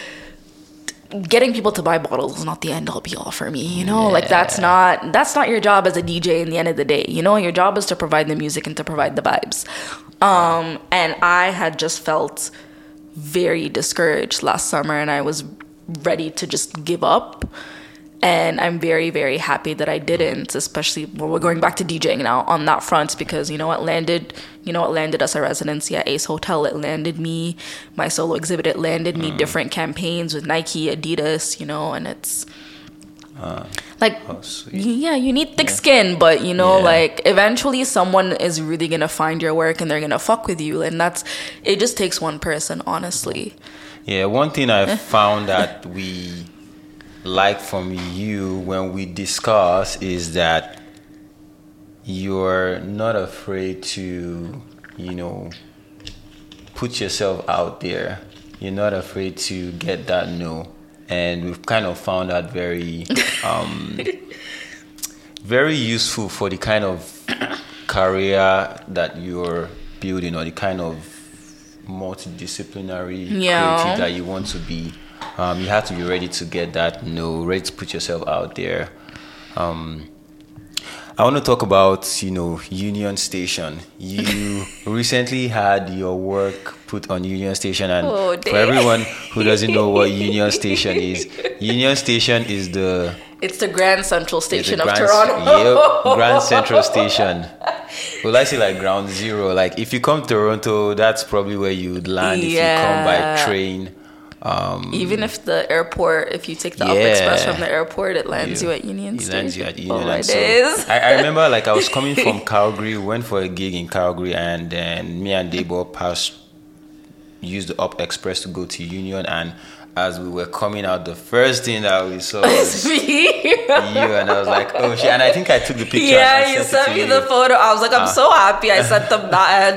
getting people to buy bottles is not the end all be all for me, you know. Yeah. Like, that's not that's not your job as a D J in the end of the day, you know. Your job is to provide the music and to provide the vibes. Um and I had just felt very discouraged last summer, and I was ready to just give up. And I'm very, very happy that I didn't, especially when we're going back to DJing now on that front, because you know what landed, you know what landed us a residency at Ace Hotel. It landed me my solo exhibit. It landed me mm. different campaigns with Nike, Adidas, you know, and it's uh, like, oh, yeah, you need thick yeah. skin, but you know, yeah. like, eventually someone is really gonna find your work and they're gonna fuck with you, and that's, it just takes one person, honestly. Yeah, one thing I found that we like from you when we discuss is that you're not afraid to, you know, put yourself out there. You're not afraid to get that no. And we've kind of found that very, um, very useful for the kind of career that you're building, or the kind of multidisciplinary yeah. creative that you want to be. Um, you have to be ready to get that no, ready to put yourself out there. Um, I want to talk about, you know, Union Station. You recently had your work put on Union Station, and oh, for everyone who doesn't know what Union Station is, Union Station is the... It's the Grand Central Station of Grand, Toronto. Yep, Grand Central Station. Well, I say like ground zero. Like, if you come to Toronto, that's probably where you would land yeah. if you come by train. Um, Even if the airport, if you take the yeah, Up Express from the airport, it lands you, you at Union it Station. It lands you at Union. Oh, it so is. I, I remember, like, I was coming from Calgary, went for a gig in Calgary, and then me and Debo passed, used the Up Express to go to Union, and as we were coming out, the first thing that we saw was me. you, and I was like, oh shit. And I think I took the picture. Yeah, and you sent sent me you. the photo. I was like, I'm uh, so happy I sent them that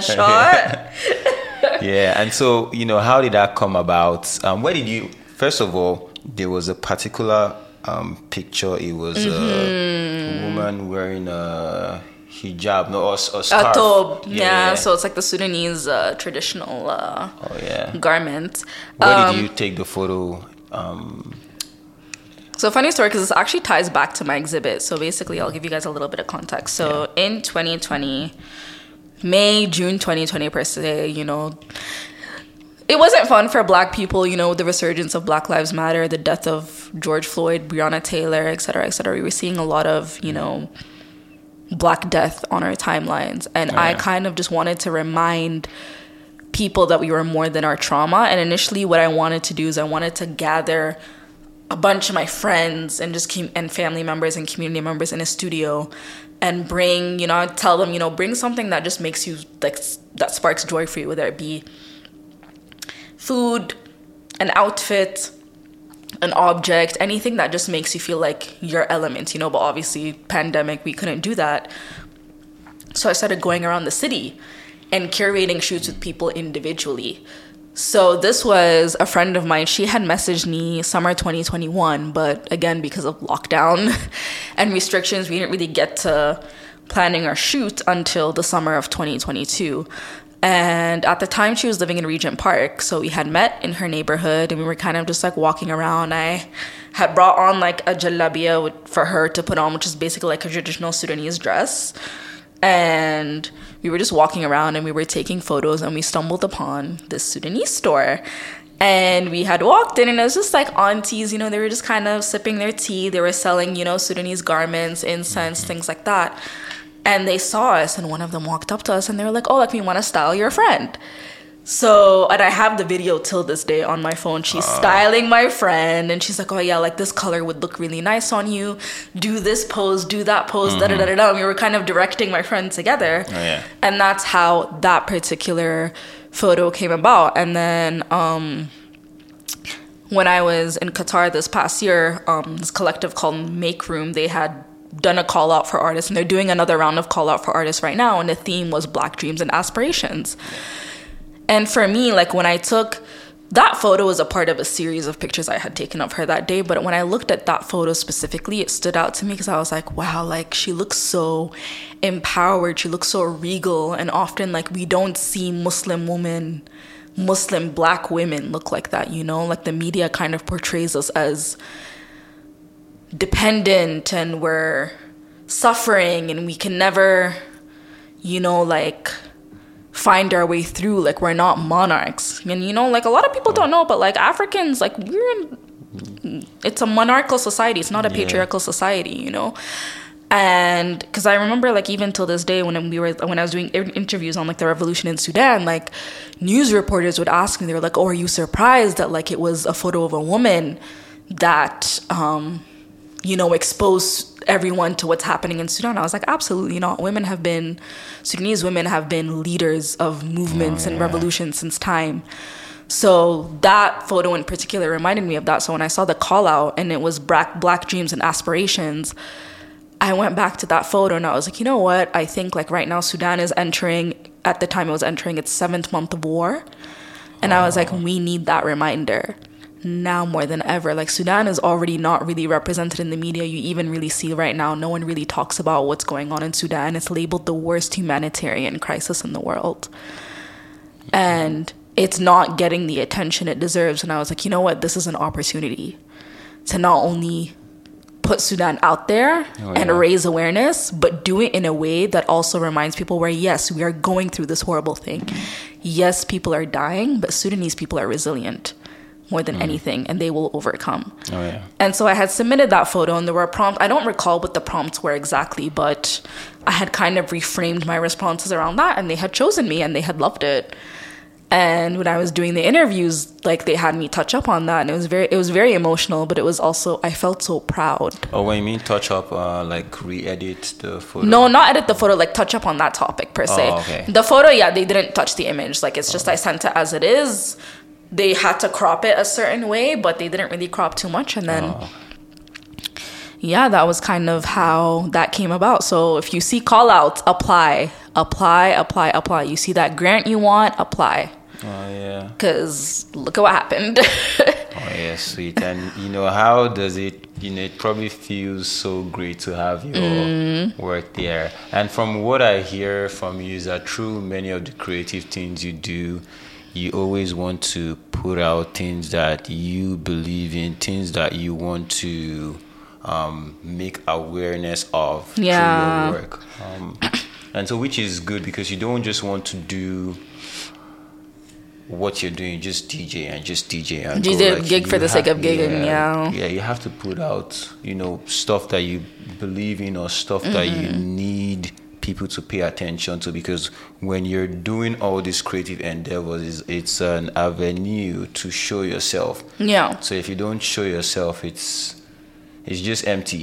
headshot. Yeah, and so, you know, how did that come about? Um, where did you, first of all, there was a particular um, picture. It was mm-hmm. a woman wearing a hijab, no, or, or scarf. A tob, yeah, yeah. So it's like the Sudanese uh, traditional uh, oh, yeah. garment. Where um, did you take the photo? Um, so funny story, because this actually ties back to my exhibit. So basically, I'll give you guys a little bit of context. So yeah. in twenty twenty, May, June twenty twenty per se, you know, it wasn't fun for Black people, you know, with the resurgence of Black Lives Matter, the death of George Floyd, Breonna Taylor, et cetera, et cetera. We were seeing a lot of, you know, Black death on our timelines. And oh, yeah. I kind of just wanted to remind people that we were more than our trauma. And initially what I wanted to do is I wanted to gather a bunch of my friends and just com- and family members and community members in a studio and bring, you know, I tell them, you know, bring something that just makes you, like, that sparks joy for you, whether it be food, an outfit, an object, anything that just makes you feel like your element, you know. But obviously, pandemic, we couldn't do that. So I started going around the city and curating shoots with people individually. So this was a friend of mine. She had messaged me summer twenty twenty-one, but again, because of lockdown and restrictions, we didn't really get to planning our shoot until the summer of twenty twenty-two. And at the time, she was living in Regent Park. So we had met in her neighborhood and we were kind of just like walking around. I had brought on like a jalabiya for her to put on, which is basically like a traditional Sudanese dress. And we were just walking around and we were taking photos and we stumbled upon this Sudanese store. And we had walked in and it was just like aunties, you know, they were just kind of sipping their tea. They were selling, you know, Sudanese garments, incense, things like that. And they saw us and one of them walked up to us and they were like, oh, like, we want to style your friend. So, and I have the video till this day on my phone. She's uh, styling my friend and she's like, oh yeah, like this color would look really nice on you. Do this pose, do that pose, mm-hmm. da da da da da. And we were kind of directing my friend together. Oh, yeah. And that's how that particular photo came about. And then um, when I was in Qatar this past year, um, this collective called Make Room, they had done a call out for artists and they're doing another round of call out for artists right now. And the theme was Black Dreams and Aspirations. And for me, like when I took that photo was a part of a series of pictures I had taken of her that day. But when I looked at that photo specifically, it stood out to me because I was like, wow, like she looks so empowered. She looks so regal. And often like we don't see Muslim women, Muslim Black women look like that, you know, like the media kind of portrays us as dependent and we're suffering and we can never, you know, like find our way through, like we're not monarchs. And you know, like a lot of people don't know, but like Africans, like we're in, it's a monarchical society, it's not a patriarchal yeah. society, you know. And because I remember like even till this day when we were when I was doing interviews on like the revolution in Sudan, like news reporters would ask me, they were like, oh, are you surprised that like it was a photo of a woman that um you know, expose everyone to what's happening in Sudan? I was like, absolutely not. Women have been, Sudanese women have been leaders of movements oh, yeah. and revolutions since time. So that photo in particular reminded me of that. So when I saw the call out and it was Black, Black Dreams and Aspirations, I went back to that photo and I was like, you know what? I think like right now Sudan is entering, at the time it was entering its seventh month of war. And oh. I was like, we need that reminder. Now more than ever, like Sudan is already not really represented in the media. You even really see right now, no one really talks about what's going on in Sudan. It's labeled the worst humanitarian crisis in the world. And it's not getting the attention it deserves. And I was like, you know what? This is an opportunity to not only put Sudan out there oh, and yeah. raise awareness, but do it in a way that also reminds people where, yes, we are going through this horrible thing. Yes, people are dying, but Sudanese people are resilient more than mm. anything, and they will overcome. Oh, yeah. And so I had submitted that photo, and there were prompts. I don't recall what the prompts were exactly, but I had kind of reframed my responses around that, and they had chosen me, and they had loved it. And when I was doing the interviews, like they had me touch up on that, and it was very, it was very emotional. But it was also, I felt so proud. Oh, when you mean touch up, uh, like re-edit the photo? No, not edit the photo, like touch up on that topic per se. Oh, okay. The photo, yeah, they didn't touch the image. Like it's just oh. I sent it as it is. They had to crop it a certain way, but they didn't really crop too much. And then, oh. yeah, that was kind of how that came about. So if you see call outs, apply, apply, apply, apply. You see that grant you want, apply. Oh, yeah. Because look at what happened. Oh, yeah, sweet. And, you know, how does it, you know, it probably feels so great to have your mm. work there. And from what I hear from you is that through many of the creative things you do, you always want to put out things that you believe in, things that you want to um, make awareness of yeah. through your work. Um, and so which is good because you don't just want to do what you're doing, just D J and just D J and D J like, gig for the have, sake of gigging, yeah, yeah. Yeah, you have to put out, you know, stuff that you believe in or stuff mm-hmm. that you need people to pay attention to, because when you're doing all these creative endeavors, it's an avenue to show yourself. Yeah. So if you don't show yourself, it's it's just empty.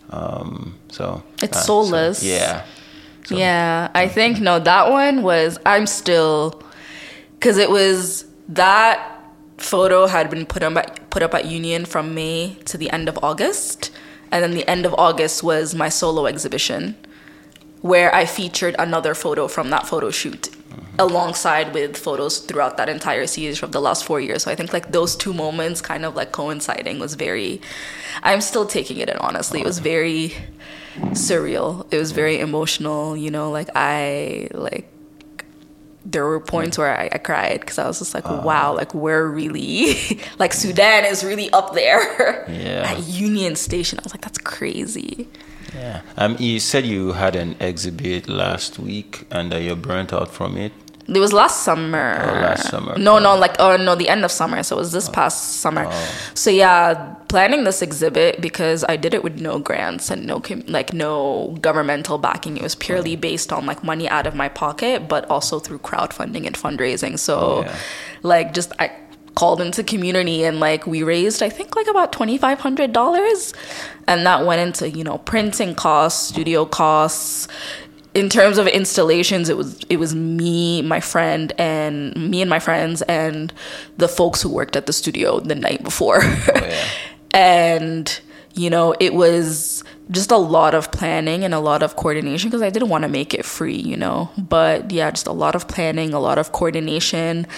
Um, so it's uh, soulless. So, yeah. So, yeah, I think no, that one was. I'm still, because it was that photo had been put up at, put up at Union from May to the end of August, and then the end of August was my solo exhibition, where I featured another photo from that photo shoot, mm-hmm. alongside with photos throughout that entire series from the last four years. So I think like those two moments kind of like coinciding was very. I'm still taking it in, honestly. It was very surreal. It was very emotional, you know, like I like there were points where I, I cried because I was just like, uh, wow, like we're really like Sudan is really up there. Yeah. At Union Station. I was like, that's crazy. Yeah. Um you said you had an exhibit last week and uh, you're burnt out from it. It was last summer. Oh, last summer. No, no, like, oh, no, the end of summer. So it was this past summer. Oh. So yeah, planning this exhibit because I did it with no grants and no, like, no governmental backing. It was purely based on, like, money out of my pocket, but also through crowdfunding and fundraising. So, oh, yeah. like, just, I called into community and, like, we raised, I think, like, about twenty-five hundred dollars. And that went into, you know, printing costs, studio costs. In terms of installations, it was it was me, my friend, and me and my friends, and the folks who worked at the studio the night before. Oh, yeah. And, you know, it was just a lot of planning and a lot of coordination because I didn't want to make it free, you know. But, yeah, just a lot of planning, a lot of coordination.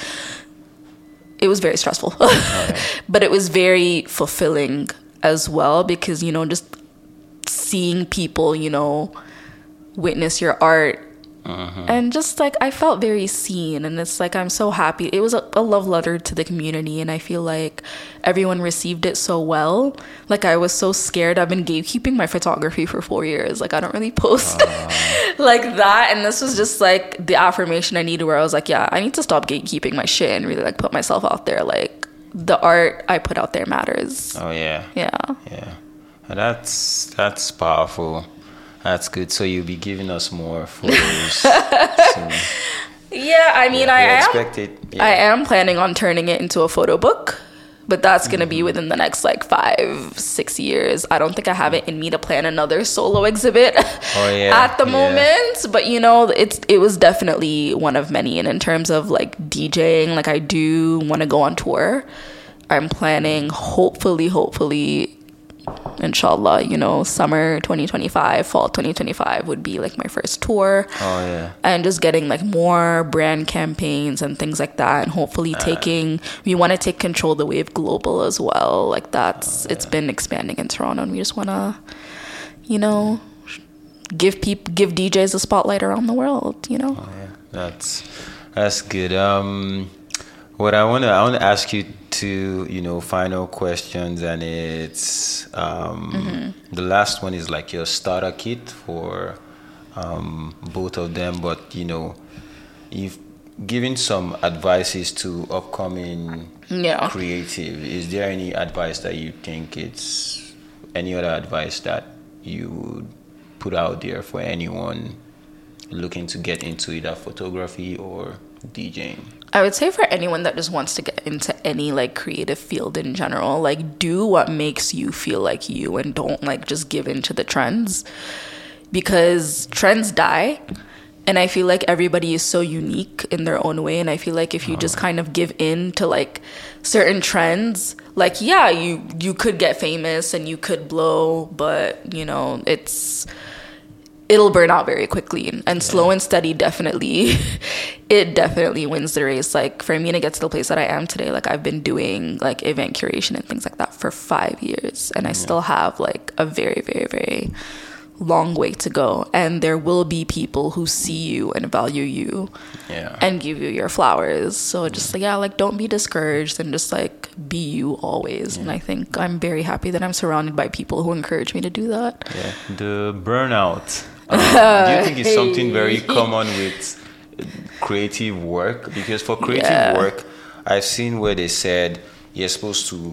It was very stressful. Oh, yeah. But it was very fulfilling as well because, you know, just seeing people, you know, witness your art, uh-huh. and just like I felt very seen, and it's like I'm so happy. It was a, a love letter to the community, and I feel like everyone received it so well. Like I was so scared. I've been gatekeeping my photography for four years. Like I don't really post uh. like that, and this was just like the affirmation I needed, where I was like, yeah, I need to stop gatekeeping my shit and really like put myself out there. Like the art I put out there matters. Oh yeah, yeah, yeah. That's that's powerful. That's good. So you'll be giving us more photos soon. Yeah, I mean, yeah, I am. Expect it. Yeah. I am planning on turning it into a photo book, but that's gonna mm-hmm. be within the next like five, six years. I don't think I have it in me to plan another solo exhibit oh, yeah. at the yeah. moment. But you know, it's it was definitely one of many. And in terms of like DJing, like I do want to go on tour. I'm planning, hopefully, hopefully. Inshallah, you know, summer twenty twenty-five, fall twenty twenty-five would be like my first tour. Oh yeah. And just getting like more brand campaigns and things like that, and hopefully uh, taking we want to take control of the wave global as well. Like that's oh, yeah. It's been expanding in Toronto, and we just want to, you know, give people give D Js a spotlight around the world. You know. Oh yeah, that's that's good. Um, what I want to I want to ask you. To you know final questions, and it's um mm-hmm. the last one is like your starter kit for um both of them, but you know you've given some advices to upcoming yeah. creative. Is there any advice that you think it's any other advice that you would put out there for anyone looking to get into either photography or DJing? I would say for anyone that just wants to get into any like creative field in general, like do what makes you feel like you, and don't like just give in to the trends, because trends die. And I feel like everybody is so unique in their own way. And I feel like if you just kind of give in to like certain trends, like, yeah, you, you could get famous and you could blow, but you know, it's, it'll burn out very quickly. And yeah. slow and steady definitely, it definitely wins the race. Like for me to get to the place that I am today, like I've been doing like event curation and things like that for five years. And I yeah. still have like a very, very, very long way to go. And there will be people who see you and value you yeah. and give you your flowers. So just like, yeah, like don't be discouraged and just like be you always. Yeah. And I think I'm very happy that I'm surrounded by people who encourage me to do that. Yeah. The burnout. Um, do you think it's something very common with creative work? Because for creative yeah. work, I've seen where they said you're supposed to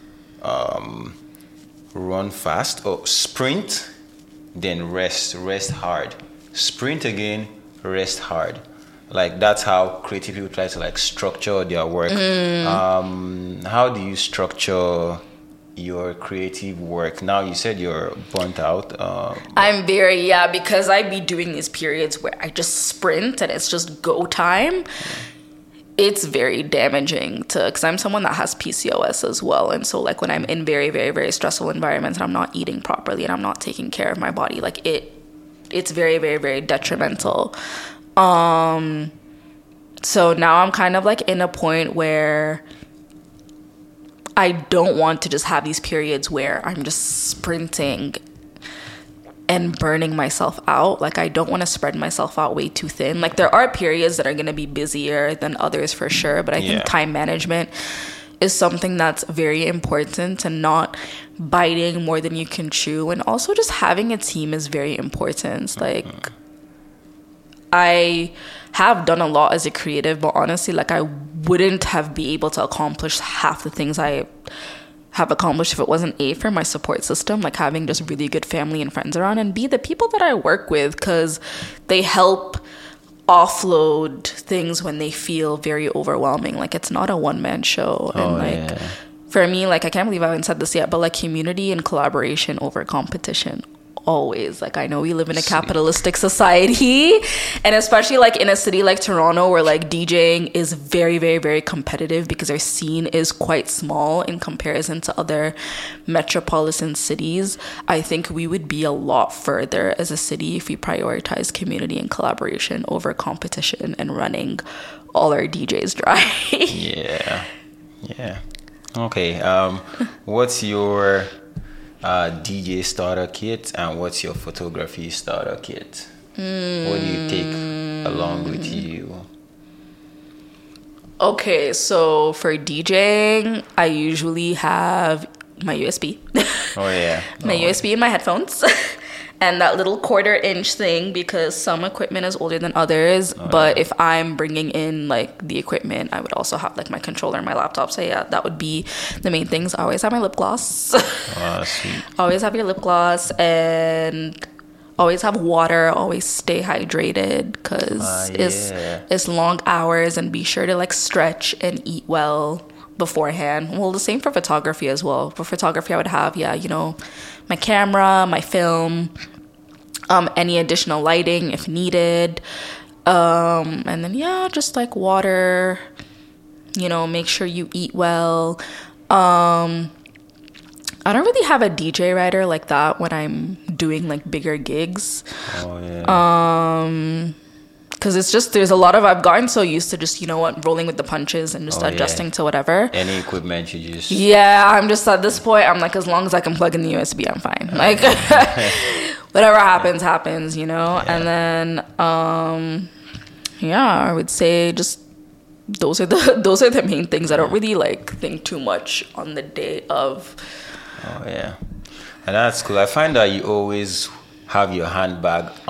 um, run fast or sprint, then rest, rest hard. Sprint again, rest hard. Like that's how creative people try to like structure their work. Mm. Um, how do you structure your creative work? Now you said you're burnt out. Um, I'm very, yeah, because I be doing these periods where I just sprint and it's just go time. It's very damaging to, because I'm someone that has P C O S as well. And so like when I'm in very, very, very stressful environments and I'm not eating properly and I'm not taking care of my body, like it, it's very, very, very detrimental. Um, so now I'm kind of like in a point where I don't want to just have these periods where I'm just sprinting and burning myself out. Like, I don't want to spread myself out way too thin. Like, there are periods that are going to be busier than others for sure, but I yeah. think time management is something that's very important, and not biting more than you can chew. And also just having a team is very important. Like, mm-hmm. I have done a lot as a creative, but honestly, like, I wouldn't have been able to accomplish half the things I have accomplished if it wasn't A, for my support system, like having just really good family and friends around, and B, the people that I work with, because they help offload things when they feel very overwhelming. Like, it's not a one-man show. Oh, and like yeah. for me, like, I can't believe I haven't said this yet, but like, community and collaboration over competition. Always. Like, I know we live in a capitalistic society, and especially like in a city like Toronto, where like DJing is very, very, very competitive because our scene is quite small in comparison to other metropolitan cities. I think we would be a lot further as a city if we prioritize community and collaboration over competition and running all our D Js dry. yeah. Yeah. Okay. Um, what's your Uh, D J starter kit, and what's your photography starter kit? Mm. What do you take along with you? Okay, so for DJing, I usually have my U S B. Oh yeah. my oh. U S B and my headphones. And that little quarter inch thing, because some equipment is older than others. Oh, but yeah. if I'm bringing in like the equipment, I would also have like my controller and my laptop. So yeah, that would be the main things. I always have my lip gloss. Oh, sweet. Always have your lip gloss, and always have water. Always stay hydrated, because uh, yeah. it's, it's long hours, and be sure to like stretch and eat well beforehand. Well, the same for photography as well. For photography, I would have, yeah, you know, my camera, my film, um, any additional lighting if needed. Um, and then, yeah, just like water, you know, make sure you eat well. Um, I don't really have a D J rider like that when I'm doing like bigger gigs. Oh, yeah. Um, because it's just, there's a lot of, I've gotten so used to just, you know what, rolling with the punches and just oh, adjusting yeah. to whatever. Any equipment you just... Yeah, I'm just at this point, I'm like, as long as I can plug in the U S B, I'm fine. Like, whatever happens, happens, you know? Yeah. And then, um, yeah, I would say just, those are the those are the main things. I don't really, like, think too much on the day of... Oh, yeah. And that's cool. I find that you always have your handbag on.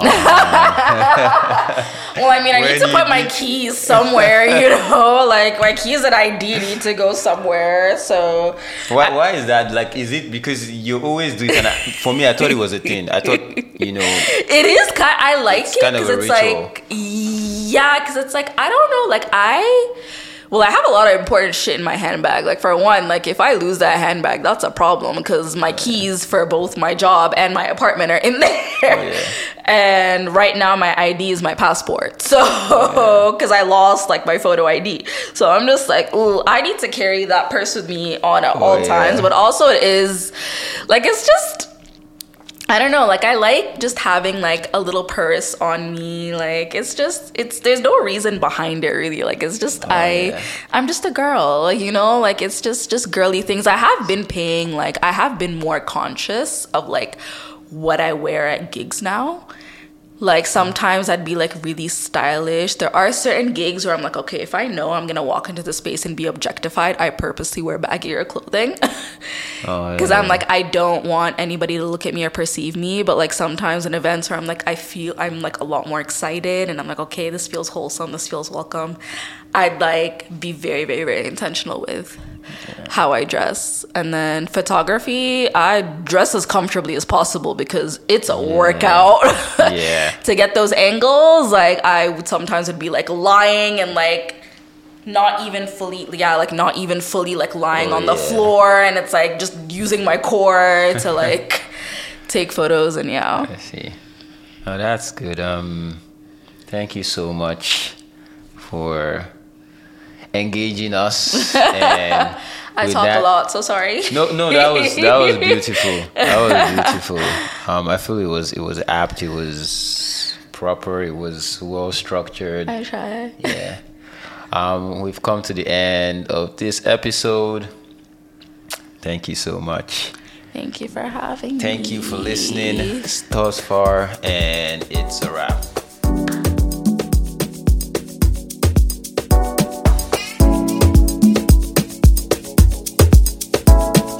Well, I mean, I need to put my keys somewhere, you know, like my keys and I D need to go somewhere. So why, why is that? Like, is it because you always do it? And I, for me, I thought it was a thing. I thought, you know, it is kind. I like it's it kind of because a it's ritual. like, yeah, because it's like, I don't know, like I. Well, I have a lot of important shit in my handbag. Like, for one, like, if I lose that handbag, that's a problem, because my keys for both my job and my apartment are in there. Oh, yeah. And right now, my I D is my passport. So, because yeah. I lost, like, my photo I D. So I'm just like, ooh, I need to carry that purse with me on at oh, all yeah. times. But also, it is, like, it's just... I don't know, like, I like just having, like, a little purse on me. Like, it's just, it's, there's no reason behind it, really. Like, it's just, oh, I, yeah. I'm just a girl, you know? Like, it's just, just girly things. I have been paying, like, I have been more conscious of, like, what I wear at gigs now. Like, sometimes I'd be, like, really stylish. There are certain gigs where I'm like, okay, if I know I'm going to walk into the space and be objectified, I purposely wear baggier clothing. Because oh, yeah. I'm like, I don't want anybody to look at me or perceive me. But, like, sometimes in events where I'm like, I feel, I'm, like, a lot more excited. And I'm like, okay, this feels wholesome. This feels welcome. I'd, like, be very, very, very intentional with yeah. how I dress. And then photography, I dress as comfortably as possible because it's a yeah. workout. Yeah. To get those angles, like, I would sometimes would be like lying and like not even fully, yeah, like not even fully like lying oh, on the yeah. floor, and it's like just using my core to like take photos, and yeah. I see. Oh, that's good. Um, thank you so much for engaging us. And I talk that, a lot, so sorry. No, no, that was that was beautiful. That was beautiful. Um, I feel it was it was apt. It was proper. It was well structured. I try. Yeah. Um, we've come to the end of this episode. Thank you so much. Thank you for having Thank me. you for listening thus far, and it's a wrap.